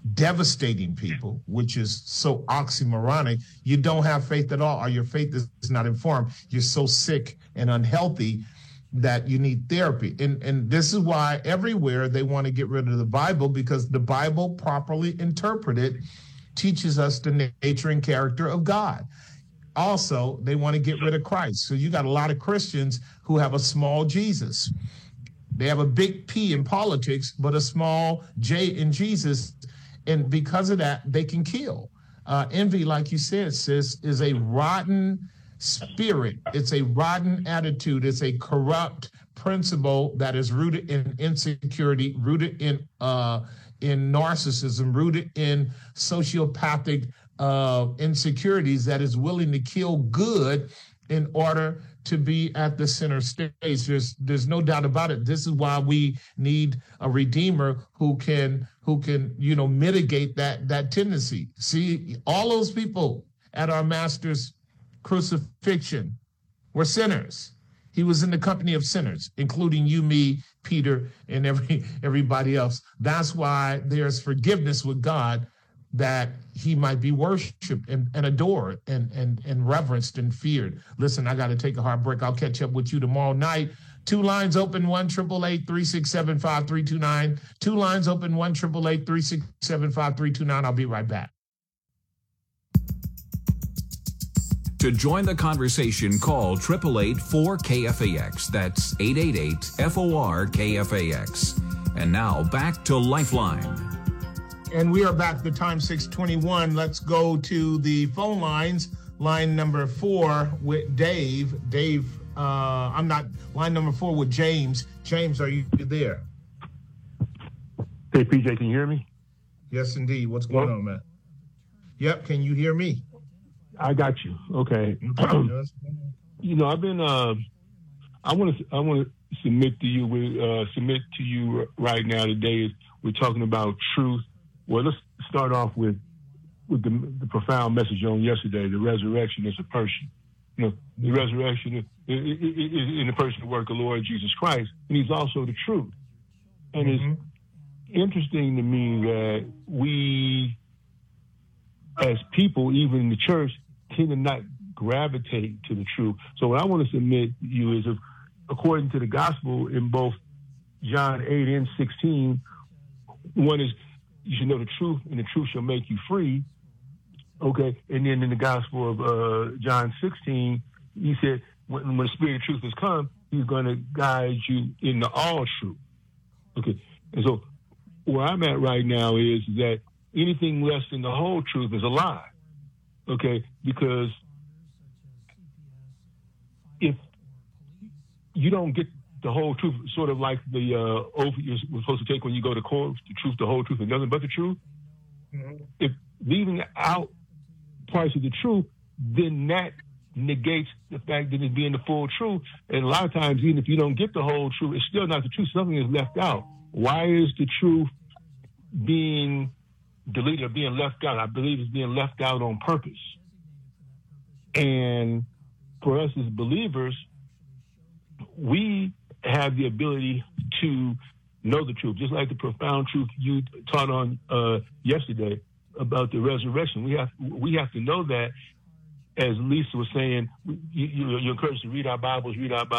devastating people, which is so oxymoronic. You don't have faith at all, or your faith is not informed. You're so sick and unhealthy that you need therapy. And this is why everywhere they want to get rid of the Bible, because the Bible, properly interpreted, teaches us the nature and character of God. Also, they want to get rid of Christ. So you got a lot of Christians who have a small Jesus. They have a big P in politics, but a small J in Jesus. And because of that, they can kill. Envy, like you said, sis, is a rotten spirit. It's a rotten attitude. It's a corrupt principle that is rooted in insecurity, rooted in narcissism, rooted in sociopathic insecurities, that is willing to kill good in order to be at the center stage. There's no doubt about it. This is why we need a redeemer who can mitigate that tendency. See, all those people at our master's crucifixion were sinners. He was in the company of sinners, including you, me, Peter, and everybody else. That's why there's forgiveness with God, that he might be worshipped and adored and reverenced and feared. Listen, I got to take a hard break. I'll catch up with you tomorrow night. 2 lines open, 1-888-367-5329. 2 lines open, 1-888-367-5329. I'll be right back. To join the conversation, call 888-4KFAX. That's 888-FOR-KFAX. And now back to Lifeline. And we are back. The time 6:21. Let's go to the phone lines. Line number 4 with Dave. Line number 4 with James. James, are you there? Hey, PJ, can you hear me? Yes, indeed. What's going on, man? Yep. Can you hear me? I got you. Okay. I've been. I want to submit to you right now today. We're talking about truth. Well, let's start off with the profound message on yesterday. The resurrection is a person. The resurrection is in the person and work of Lord Jesus Christ, and He's also the truth. And it's interesting to me that we, as people, even in the church, tend to not gravitate to the truth. So what I want to submit to you is, according to the gospel in both John 8 and 16, one is, you should know the truth, and the truth shall make you free. Okay, and then in the Gospel of John 16, he said, when the Spirit of truth has come, He's going to guide you into all truth. Okay, and so where I'm at right now is that anything less than the whole truth is a lie. Okay, because if you don't get the whole truth, sort of like the oath you're supposed to take when you go to court, the truth, the whole truth, and nothing but the truth. Mm-hmm. If leaving out parts of the truth, then that negates the fact that it's being the full truth. And a lot of times, even if you don't get the whole truth, it's still not the truth. Something is left out. Why is the truth being deleted or being left out? I believe it's being left out on purpose. And for us as believers, we have the ability to know the truth, just like the profound truth you taught on yesterday about the resurrection. We have to know that, as Lisa was saying, you're encouraged to read our Bibles,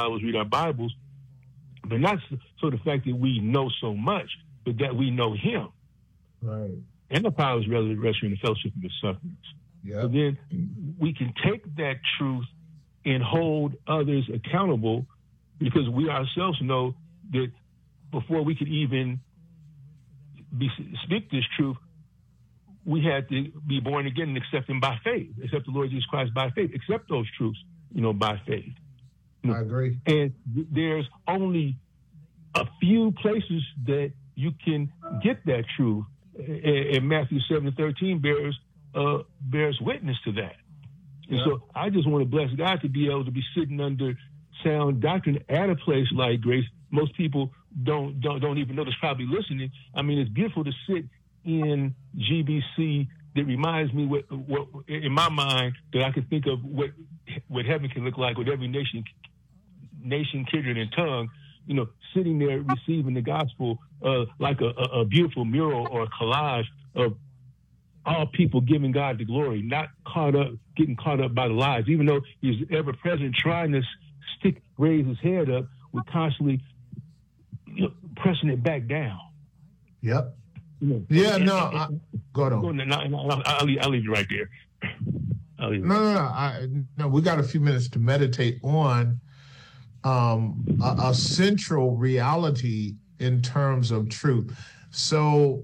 but not so the fact that we know so much, but that we know Him. Right. And the power of His resurrection and the fellowship of His sufferings. Yeah. So then we can take that truth and hold others accountable, because we ourselves know that before we could even speak this truth, we had to be born again and accept Him by faith, accept the Lord Jesus Christ by faith, accept those truths, by faith. I agree. And there's only a few places that you can get that truth. And Matthew 7:13 bears witness to that. And so I just want to bless God to be able to be sitting under sound doctrine at a place like Grace. Most people don't even know that's probably listening. I mean, it's beautiful to sit in GBC. That reminds me what in my mind that I can think of what heaven can look like with every nation, kindred, and tongue, sitting there receiving the gospel like a beautiful mural or a collage of all people giving God the glory, not getting caught up by the lies. Even though he's ever present, trying to raise his head up, we're constantly pressing it back down. Yep. Go on. I'll leave you right there. No. We got a few minutes to meditate on a central reality in terms of truth. So,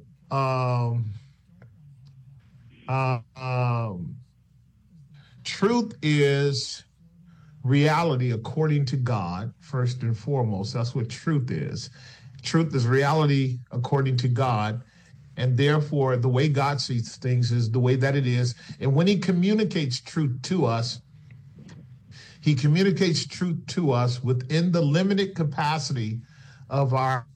truth is reality according to God, first and foremost. That's what truth is. Truth is reality according to God. And therefore, the way God sees things is the way that it is. And when he communicates truth to us, he communicates truth to us within the limited capacity of our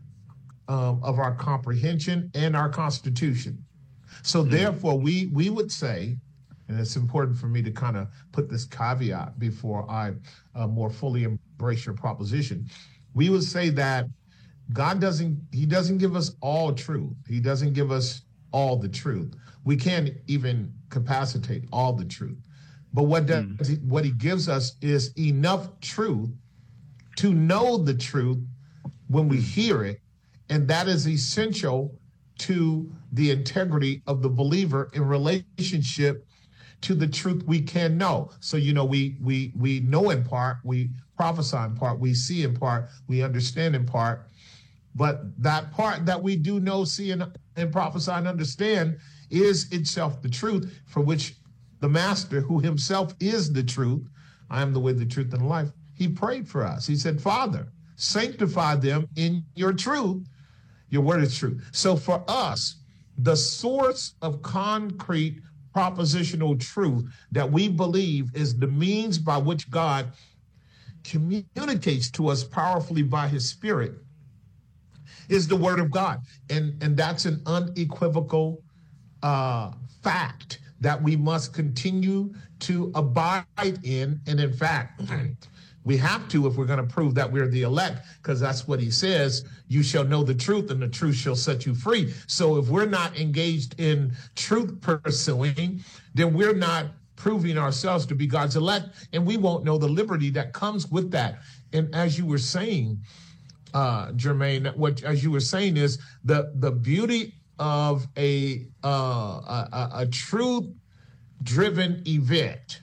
comprehension and our Constitution. So therefore, we would say, and it's important for me to kind of put this caveat before I more fully embrace your proposition. We would say that God doesn't give us all truth. He doesn't give us all the truth. We can't even capacitate all the truth. But what he gives us is enough truth to know the truth when we hear it. And that is essential to the integrity of the believer in relationship to the truth we can know. So, we know in part, we prophesy in part, we see in part, we understand in part. But that part that we do know, see, and prophesy and understand is itself the truth, for which the Master, who himself is the truth, I am the way, the truth, and the life, he prayed for us. He said, Father, sanctify them in your truth. Your word is true. So for us, the source of concrete propositional truth that we believe is the means by which God communicates to us powerfully by his Spirit is the word of God. And that's an unequivocal fact that we must continue to abide in. And in fact, we have to if we're going to prove that we're the elect, because that's what he says. You shall know the truth, and the truth shall set you free. So if we're not engaged in truth pursuing, then we're not proving ourselves to be God's elect, and we won't know the liberty that comes with that. And as you were saying, Jermaine, what as you were saying is the beauty of a truth-driven event,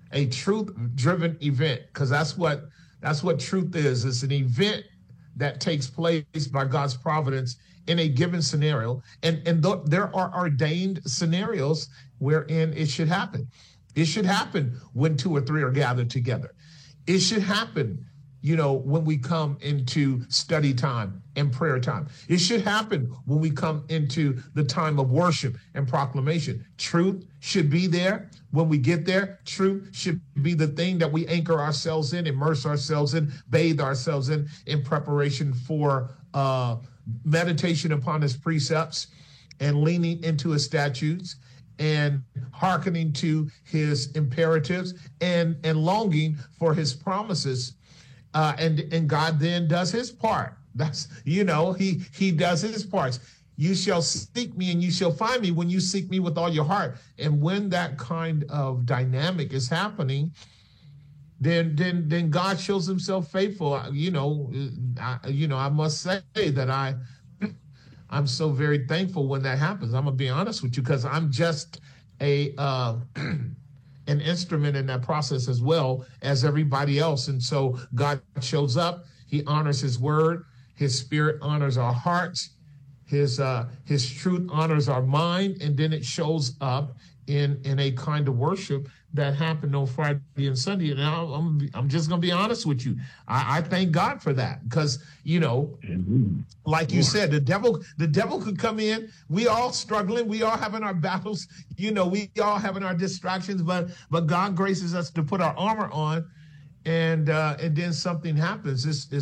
because that's what truth is. It's an event that takes place by God's providence in a given scenario, and there are ordained scenarios wherein it should happen. It should happen when 2 or 3 are gathered together. It should happen, when we come into study time and prayer time. It should happen when we come into the time of worship and proclamation. Truth should be there. When we get there, truth should be the thing that we anchor ourselves in, immerse ourselves in, bathe ourselves in preparation for meditation upon his precepts and leaning into his statutes and hearkening to his imperatives and longing for his promises. And God then does his part. That's, he does his parts. You shall seek me and you shall find me when you seek me with all your heart. And when that kind of dynamic is happening, then God shows himself faithful. I must say that I'm so very thankful when that happens. I'm gonna be honest with you, because I'm just an instrument in that process as well as everybody else. And so God shows up, he honors his word, his Spirit honors our hearts, his truth honors our mind, and then it shows up in a kind of worship that happened on Friday and Sunday. And I'm just going to be honest with you. I thank God for that, because, like you said, the devil could come in. We all struggling. We all having our battles. We all having our distractions, but God graces us to put our armor on, and then something happens.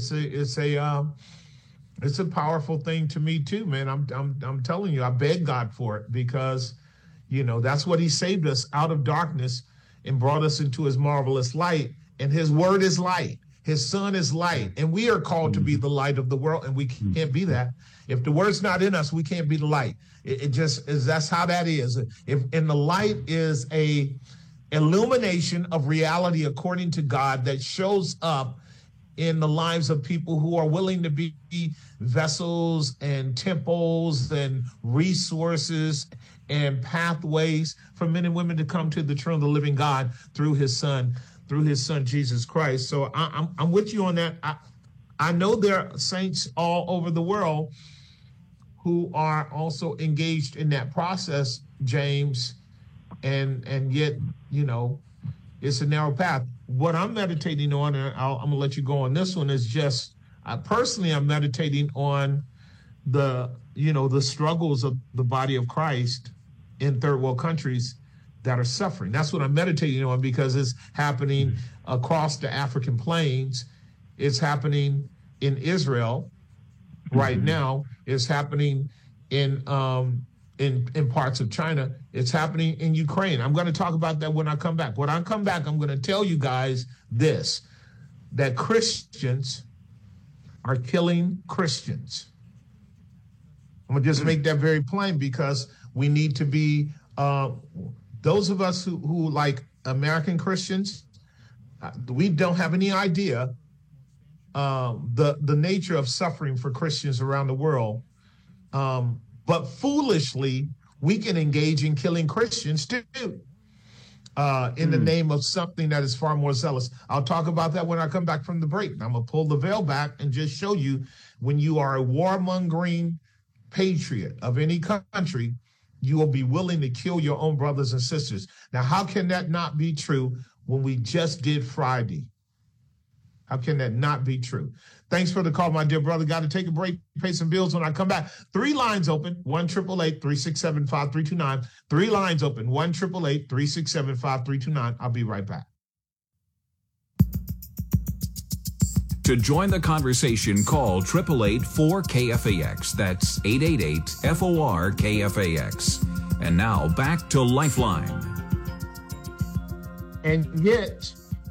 It's a powerful thing to me too, man. I'm telling you, I beg God for it, because that's what he saved us out of darkness and brought us into his marvelous light. And his word is light. His son is light, and we are called to be the light of the world, and we can't be that. If the word's not in us, we can't be the light. It just is, that's how that is. And the light is a illumination of reality according to God that shows up in the lives of people who are willing to be vessels and temples and resources and pathways for men and women to come to the true and the living God through his son Jesus Christ. So I'm with you on that. I know there are saints all over the world who are also engaged in that process, James, and yet, you know, it's a narrow path. What I'm meditating on, and I'm gonna let you go on this one, is just, I'm meditating on the struggles of the body of Christ in third world countries that are suffering. That's what I'm meditating on, because it's happening across the African plains. It's happening in Israel right now. It's happening in parts of China. It's happening in Ukraine. I'm going to talk about that when I come back. When I come back, I'm going to tell you guys this, that Christians are killing Christians. I'm going to just make that very plain, because we need to be, those of us who like American Christians, we don't have any idea the nature of suffering for Christians around the world. But foolishly, we can engage in killing Christians too, in the name of something that is far more zealous. I'll talk about that when I come back from the break. I'm going to pull the veil back and just show you, when you are a warmongering patriot of any country, you will be willing to kill your own brothers and sisters. Now, how can that not be true when we just did Friday? How can that not be true? Thanks for the call, my dear brother. Got to take a break, pay some bills when I come back. 3 lines open, 1-888-367-5329. 3 lines open, 1-888-367-5329. I'll be right back. To join the conversation, call 888-4KFAX. That's 888-FOR-KFAX. And now back to Lifeline. And yet,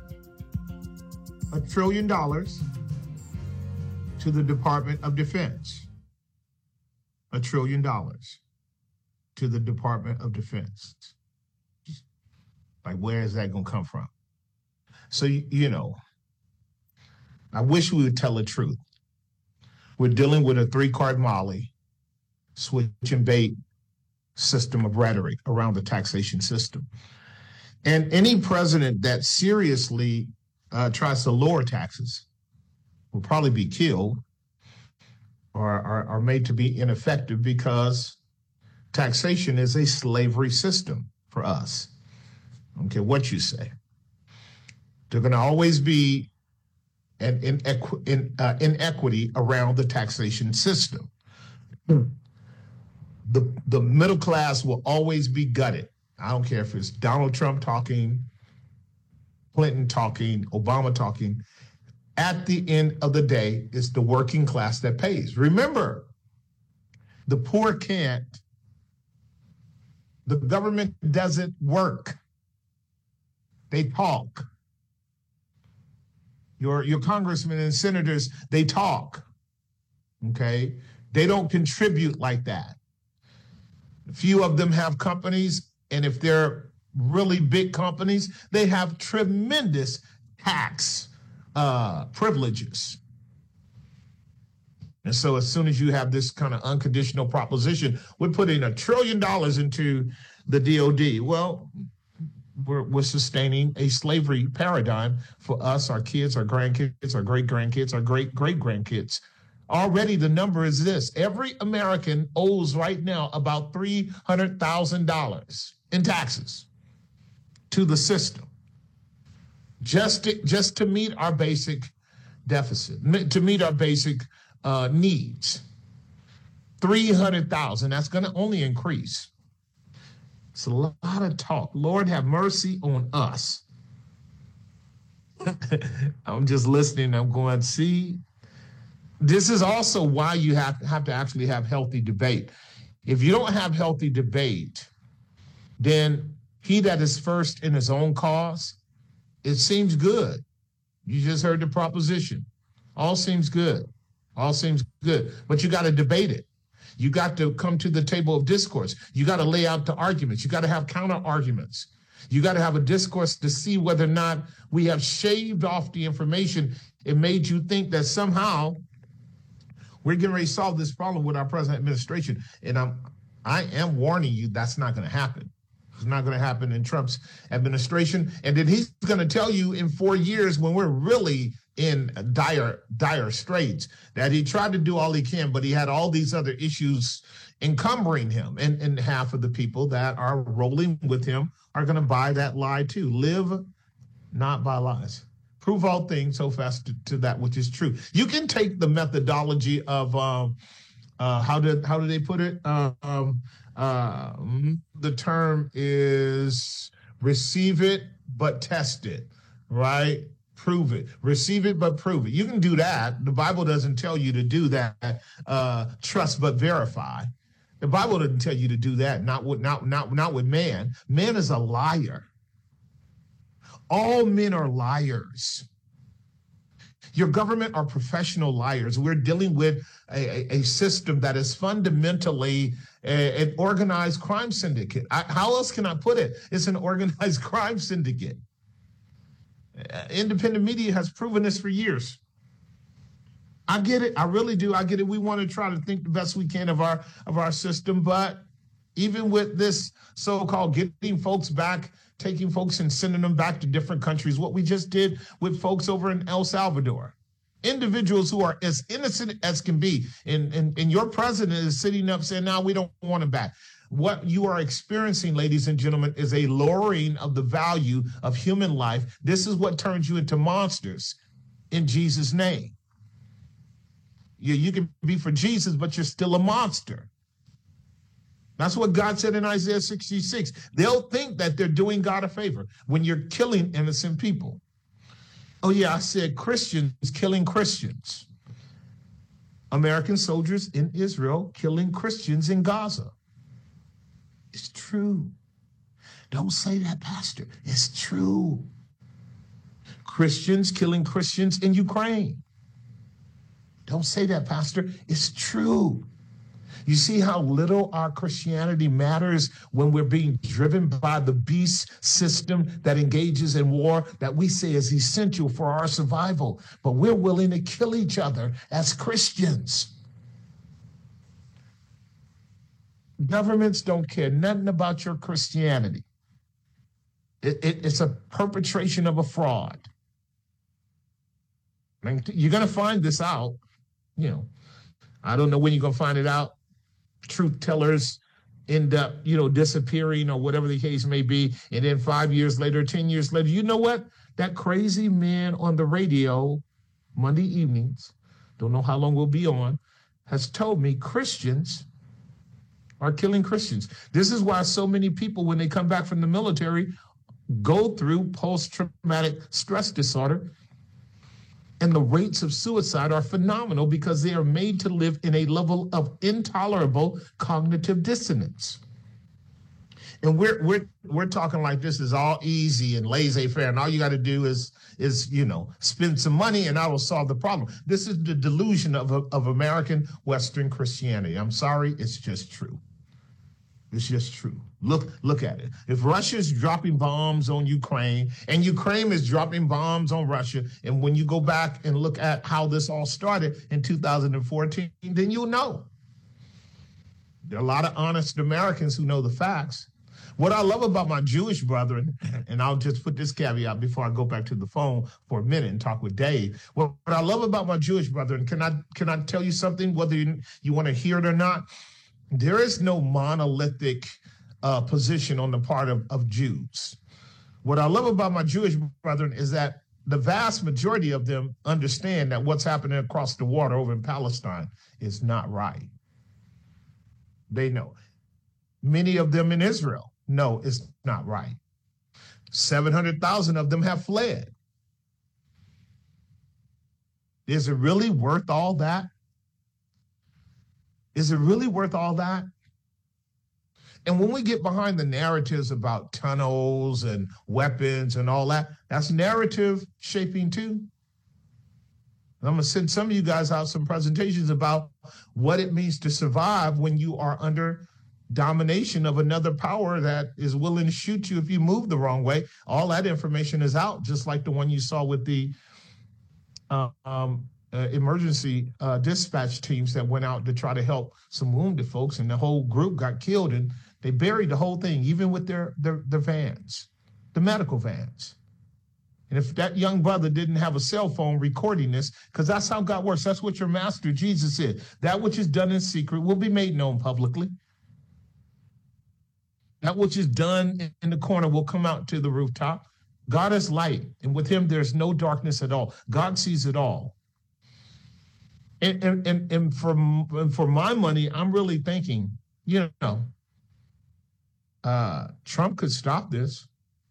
$1 trillion to the Department of Defense. $1 trillion to the Department of Defense. Like, where is that going to come from? So, you know, I wish we would tell the truth. We're dealing with a 3-card Molly, switch and bait system of rhetoric around the taxation system. And any president that seriously tries to lower taxes will probably be killed or are made to be ineffective, because taxation is a slavery system for us. I don't care what you say. There's going to always be an inequity around the taxation system. The middle class will always be gutted. I don't care if it's Donald Trump talking, Clinton talking, Obama talking. At the end of the day, it's the working class that pays. Remember, the poor can't. The government doesn't work. They talk. Your congressmen and senators, they talk, okay? They don't contribute like that. A few of them have companies, and if they're really big companies, they have tremendous tax privileges. And so as soon as you have this kind of unconditional proposition, we're putting $1 trillion into the DOD. Well, we're sustaining a slavery paradigm for us, our kids, our grandkids, our great-grandkids, our great-great-grandkids. Already the number is this. Every American owes right now about $300,000 in taxes to the system, just to meet our basic deficit, to meet our basic needs. $300,000, that's going to only increase. It's a lot of talk. Lord, have mercy on us. I'm just listening. I'm going, see, this is also why you have to actually have healthy debate. If you don't have healthy debate, then he that is first in his own cause, it seems good. You just heard the proposition. All seems good. All seems good. But you got to debate it. You got to come to the table of discourse. You got to lay out the arguments. You got to have counter arguments. You got to have a discourse to see whether or not we have shaved off the information. It made you think that somehow we're getting ready to solve this problem with our present administration. And I am warning you that's not going to happen. It's not going to happen in Trump's administration. And then he's going to tell you in 4 years, when we're really in dire straits, that he tried to do all he can, but he had all these other issues encumbering him. And half of the people that are rolling with him are going to buy that lie too. Live not by lies. Prove all things so fast to that which is true. You can take the methodology of how do they put it? The term is receive it but test it, right? Prove it. Receive it but prove it. You can do that. The Bible doesn't tell you to do that. Trust but verify. The Bible doesn't tell you to do that. Not with man. Man is a liar. All men are liars. Your government are professional liars. We're dealing with a system that is fundamentally an organized crime syndicate. How else can I put it? It's an organized crime syndicate. Independent media has proven this for years. I get it. I really do. I get it. We want to try to think the best we can of our system, but even with this so-called getting folks back, taking folks and sending them back to different countries, what we just did with folks over in El Salvador, individuals who are as innocent as can be, and your president is sitting up saying, "No, we don't want them back." What you are experiencing, ladies and gentlemen, is a lowering of the value of human life. This is what turns you into monsters in Jesus' name. You can be for Jesus, but you're still a monster. That's what God said in Isaiah 66. They'll think that they're doing God a favor when you're killing innocent people. Oh, yeah, I said Christians killing Christians. American soldiers in Israel killing Christians in Gaza. It's true. Don't say that, Pastor. It's true. Christians killing Christians in Ukraine. Don't say that, Pastor. It's true. You see how little our Christianity matters when we're being driven by the beast system that engages in war that we say is essential for our survival, but we're willing to kill each other as Christians. Governments don't care nothing about your Christianity. It's a perpetration of a fraud. And you're going to find this out, I don't know when you're going to find it out. Truth tellers end up, disappearing or whatever the case may be. And then 5 years later, 10 years later, you know what? That crazy man on the radio Monday evenings, don't know how long we'll be on, has told me Christians are killing Christians. This is why so many people, when they come back from the military, go through post-traumatic stress disorder. And the rates of suicide are phenomenal because they are made to live in a level of intolerable cognitive dissonance. And we're talking like this is all easy and laissez-faire, and all you got to do is spend some money and I will solve the problem. This is the delusion of American Western Christianity. I'm sorry, it's just true. It's just true. Look at it. If Russia is dropping bombs on Ukraine and Ukraine is dropping bombs on Russia, and when you go back and look at how this all started in 2014, then you'll know. There are a lot of honest Americans who know the facts. What I love about my Jewish brethren, and I'll just put this caveat before I go back to the phone for a minute and talk with Dave. What I love about my Jewish brethren, can I tell you something, whether you want to hear it or not? There is no monolithic position on the part of Jews. What I love about my Jewish brethren is that the vast majority of them understand that what's happening across the water over in Palestine is not right. They know. Many of them in Israel know it's not right. 700,000 of them have fled. Is it really worth all that? Is it really worth all that? And when we get behind the narratives about tunnels and weapons and all that, that's narrative shaping too. And I'm going to send some of you guys out some presentations about what it means to survive when you are under domination of another power that is willing to shoot you if you move the wrong way. All that information is out, just like the one you saw with the emergency dispatch teams that went out to try to help some wounded folks, and the whole group got killed, and they buried the whole thing, even with their vans, the medical vans. And if that young brother didn't have a cell phone recording this, because that's how God works, that's what your master Jesus said. That which is done in secret will be made known publicly. That which is done in the corner will come out to the rooftop. God is light, and with him there's no darkness at all. God sees it all. And for my money, I'm really thinking, Trump could stop this.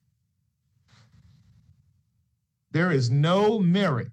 There is no merit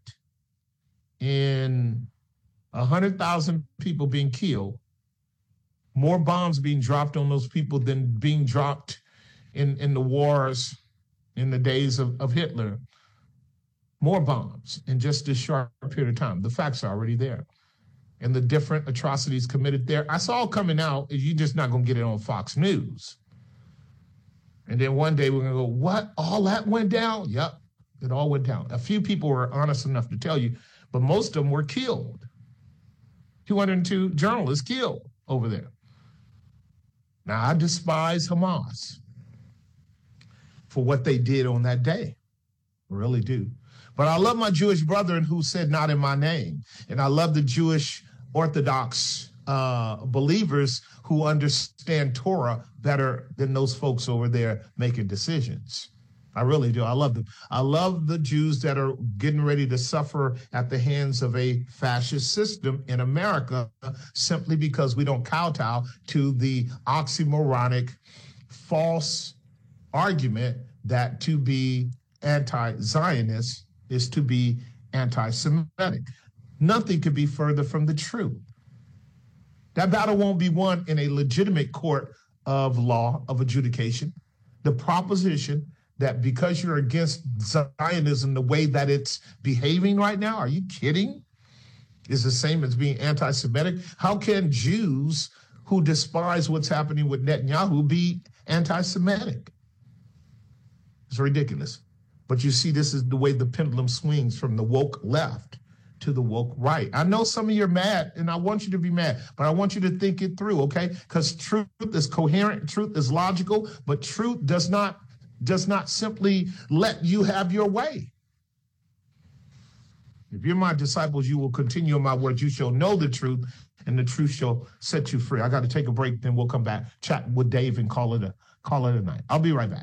in 100,000 people being killed, more bombs being dropped on those people than being dropped in the wars in the days of Hitler. More bombs in just this short period of time. The facts are already there. And the different atrocities committed there. I saw coming out, you're just not going to get it on Fox News. And then one day we're going to go, what? All that went down? Yep, it all went down. A few people were honest enough to tell you, but most of them were killed. 202 journalists killed over there. Now, I despise Hamas for what they did on that day. I really do. But I love my Jewish brethren who said not in my name. And I love the Jewish Orthodox believers who understand Torah better than those folks over there making decisions. I really do. I love them. I love the Jews that are getting ready to suffer at the hands of a fascist system in America simply because we don't kowtow to the oxymoronic, false argument that to be anti-Zionist is to be anti-Semitic. Nothing could be further from the truth. That battle won't be won in a legitimate court of law, of adjudication. The proposition that because you're against Zionism the way that it's behaving right now, are you kidding? Is the same as being anti-Semitic. How can Jews who despise what's happening with Netanyahu be anti-Semitic? It's ridiculous. But you see, this is the way the pendulum swings from the woke left to the woke right. I know some of you are mad, and I want you to be mad, but I want you to think it through, okay? Because truth is coherent, truth is logical, but truth does not simply let you have your way. If you're my disciples, you will continue in my words. You shall know the truth, and the truth shall set you free. I got to take a break, then we'll come back, chat with Dave, and call it a night. I'll be right back.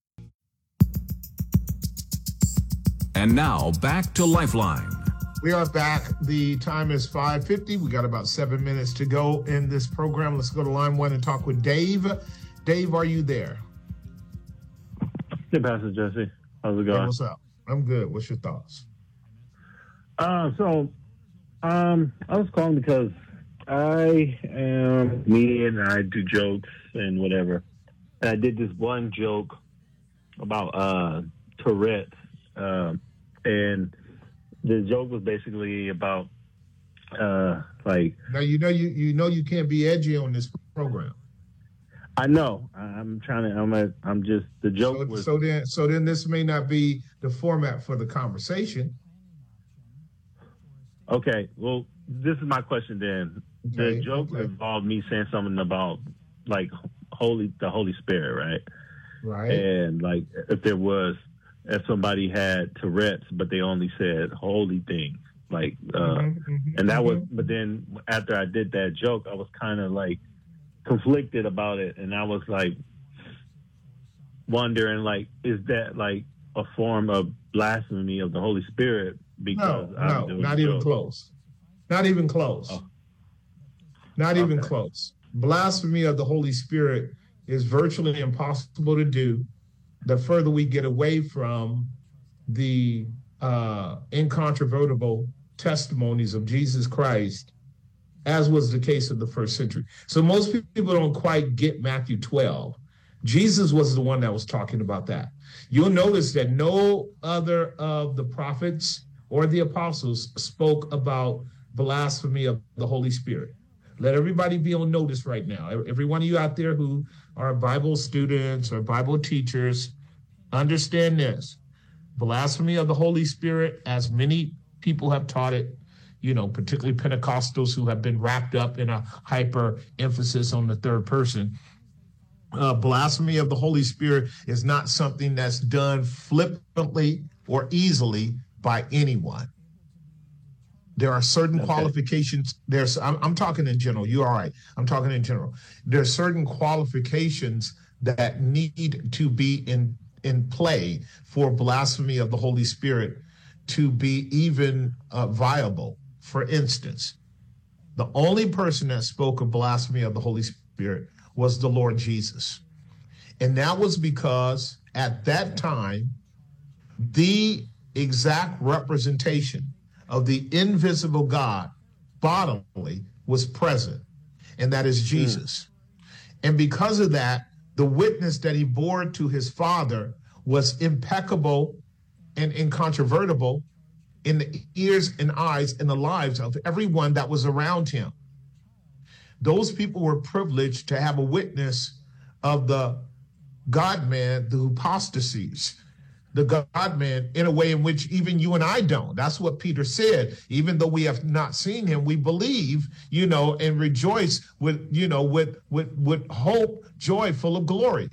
And now back to Lifeline. We are back. The time is 5:50. We got about 7 minutes to go in this program. Let's go to line one and talk with Dave. Dave, are you there? Hey, Pastor Jesse. How's it going? Hey, what's up? I'm good. What's your thoughts? I was calling because I am me and I do jokes and whatever. And I did this one joke about Tourette's. And the joke was basically about like. Now you can't be edgy on this program. I know. I'm trying to. I'm just the joke was. So then this may not be the format for the conversation. Okay. Well, this is my question then. Okay. The joke involved me saying something about like the Holy Spirit, right? Right. And like if somebody had Tourette's, but they only said holy things, like, and that was, but then after I did that joke, I was kind of like conflicted about it. And I was like wondering, like, is that like a form of blasphemy of the Holy Spirit? Because no, not even close. Not even close. Oh. Not even close. Blasphemy of the Holy Spirit is virtually impossible to do. The further we get away from the incontrovertible testimonies of Jesus Christ, as was the case of the first century. So most people don't quite get Matthew 12. Jesus was the one that was talking about that. You'll notice that no other of the prophets or the apostles spoke about blasphemy of the Holy Spirit. Let everybody be on notice right now. Every one of you out there who are Bible students or Bible teachers, understand this. Blasphemy of the Holy Spirit, as many people have taught it, particularly Pentecostals who have been wrapped up in a hyper emphasis on the third person. Blasphemy of the Holy Spirit is not something that's done flippantly or easily by anyone. There are certain qualifications. I'm talking in general. You're all right. I'm talking in general. There are certain qualifications that need to be in play for blasphemy of the Holy Spirit to be even viable. For instance, the only person that spoke of blasphemy of the Holy Spirit was the Lord Jesus. And that was because at that time, the exact representation of the invisible God bodily was present, and that is Jesus. And because of that, the witness that he bore to his Father was impeccable and incontrovertible in the ears and eyes and the lives of everyone that was around him. Those people were privileged to have a witness of the God-man, the hypostases, the God-man, in a way in which even you and I don't. That's what Peter said. Even though we have not seen him, we believe, and rejoice with hope, joy, full of glory.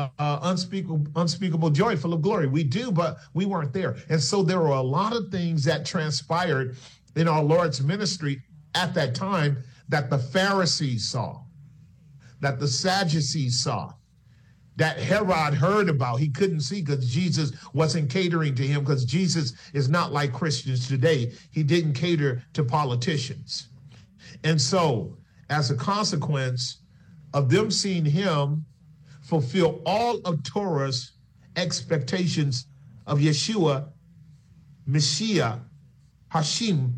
Unspeakable joy, full of glory. We do, but we weren't there. And so there were a lot of things that transpired in our Lord's ministry at that time that the Pharisees saw, that the Sadducees saw, that Herod heard about. He couldn't see because Jesus wasn't catering to him, because Jesus is not like Christians today. He didn't cater to politicians. And so as a consequence of them seeing him fulfill all of Torah's expectations of Yeshua, Mashiach, Hashim,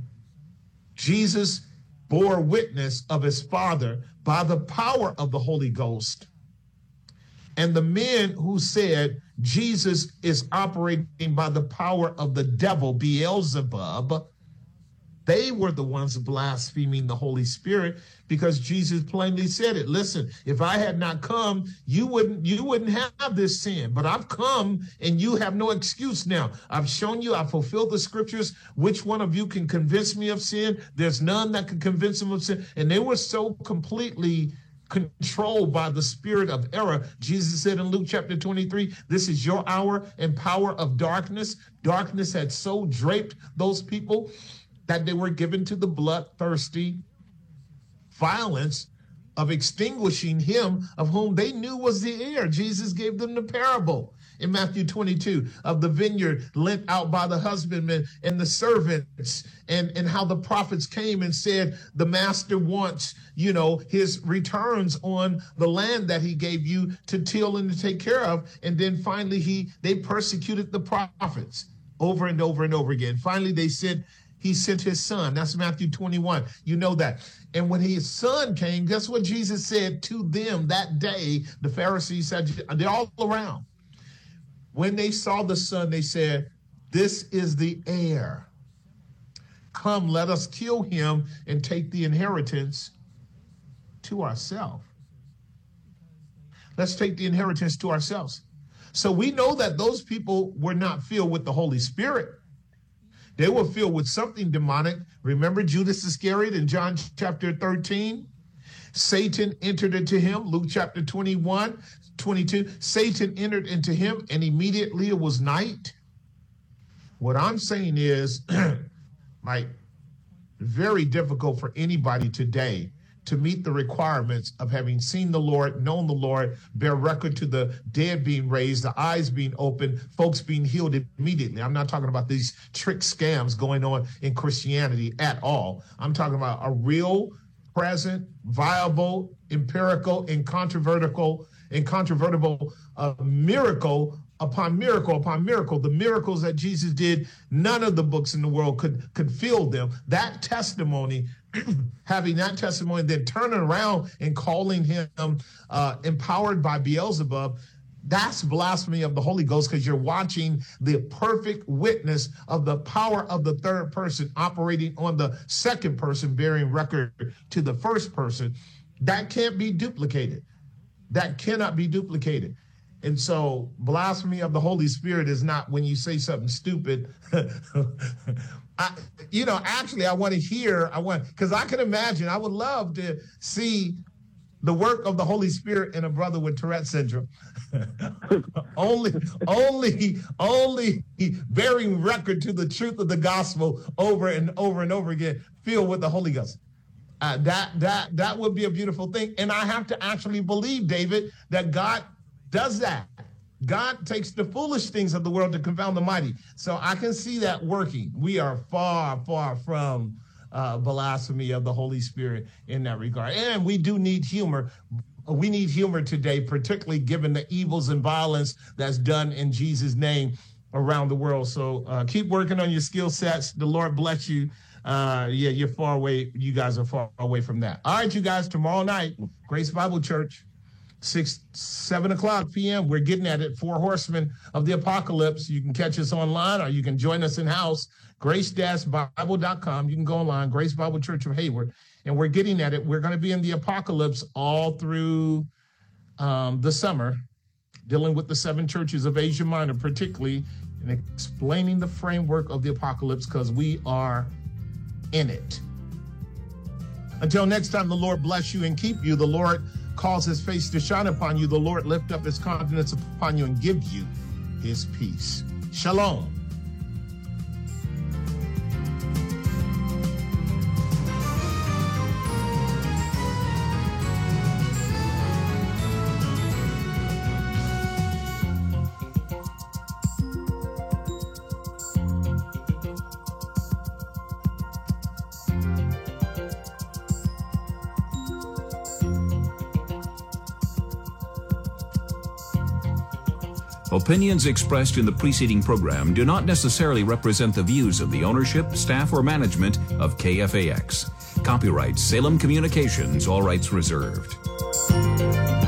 Jesus bore witness of his Father by the power of the Holy Ghost. And the men who said Jesus is operating by the power of the devil, Beelzebub, they were the ones blaspheming the Holy Spirit, because Jesus plainly said it. Listen, if I had not come, you wouldn't have this sin. But I've come and you have no excuse now. I've shown you, I've fulfilled the scriptures. Which one of you can convince me of sin? There's none that can convince them of sin. And they were so completely controlled by the spirit of error. Jesus said in Luke chapter 23, this is your hour and power of darkness. Darkness had so draped those people that they were given to the bloodthirsty violence of extinguishing him of whom they knew was the heir. Jesus gave them the parable in Matthew 22 of the vineyard lent out by the husbandman and the servants, and how the prophets came and said, the master wants, his returns on the land that he gave you to till and to take care of. And then finally they persecuted the prophets over and over and over again. Finally, he sent his son. That's Matthew 21. You know that. And when his son came, guess what Jesus said to them that day? The Pharisees said, they're all around. When they saw the son, they said, this is the heir. Come, let us kill him and take the inheritance to ourselves. Let's take the inheritance to ourselves. So we know that those people were not filled with the Holy Spirit. They were filled with something demonic. Remember Judas Iscariot in John chapter 13? Satan entered into him, Luke chapter 21, 22. Satan entered into him, and immediately it was night. What I'm saying is, very difficult for anybody today to meet the requirements of having seen the Lord, known the Lord, bear record to the dead being raised, the eyes being opened, folks being healed immediately. I'm not talking about these trick scams going on in Christianity at all. I'm talking about a real, present, viable, empirical, incontrovertible miracle upon miracle upon miracle. The miracles that Jesus did, none of the books in the world could fill them. That testimony, having that testimony, then turning around and calling him empowered by Beelzebub, That's blasphemy of the Holy Ghost, because you're watching the perfect witness of the power of the third person operating on the second person, bearing record to the first person. That can't be duplicated. That cannot be duplicated. And so blasphemy of the Holy Spirit is not when you say something stupid. Actually, I want to hear, because I can imagine, I would love to see the work of the Holy Spirit in a brother with Tourette syndrome. only bearing record to the truth of the gospel over and over and over again, filled with the Holy Ghost. That would be a beautiful thing. And I have to actually believe, David, that God does that. God takes the foolish things of the world to confound the mighty. So I can see that working. We are far, far from blasphemy of the Holy Spirit in that regard. And we do need humor. We need humor today, particularly given the evils and violence that's done in Jesus' name around the world. So keep working on your skill sets. The Lord bless you. You're far away. You guys are far away from that. All right, you guys, tomorrow night, Grace Bible Church, 7 o'clock p.m. We're getting at it. 4 Horsemen of the Apocalypse. You can catch us online, or you can join us in-house, grace-bible.com. You can go online, Grace Bible Church of Hayward. And we're getting at it. We're going to be in the Apocalypse all through the summer, dealing with the 7 churches of Asia Minor, particularly, and explaining the framework of the Apocalypse, because we are in it. Until next time, the Lord bless you and keep you. The Lord cause his face to shine upon you. The Lord lift up his countenance upon you and give you his peace. Shalom. Opinions expressed in the preceding program do not necessarily represent the views of the ownership, staff, or management of KFAX. Copyright Salem Communications, all rights reserved.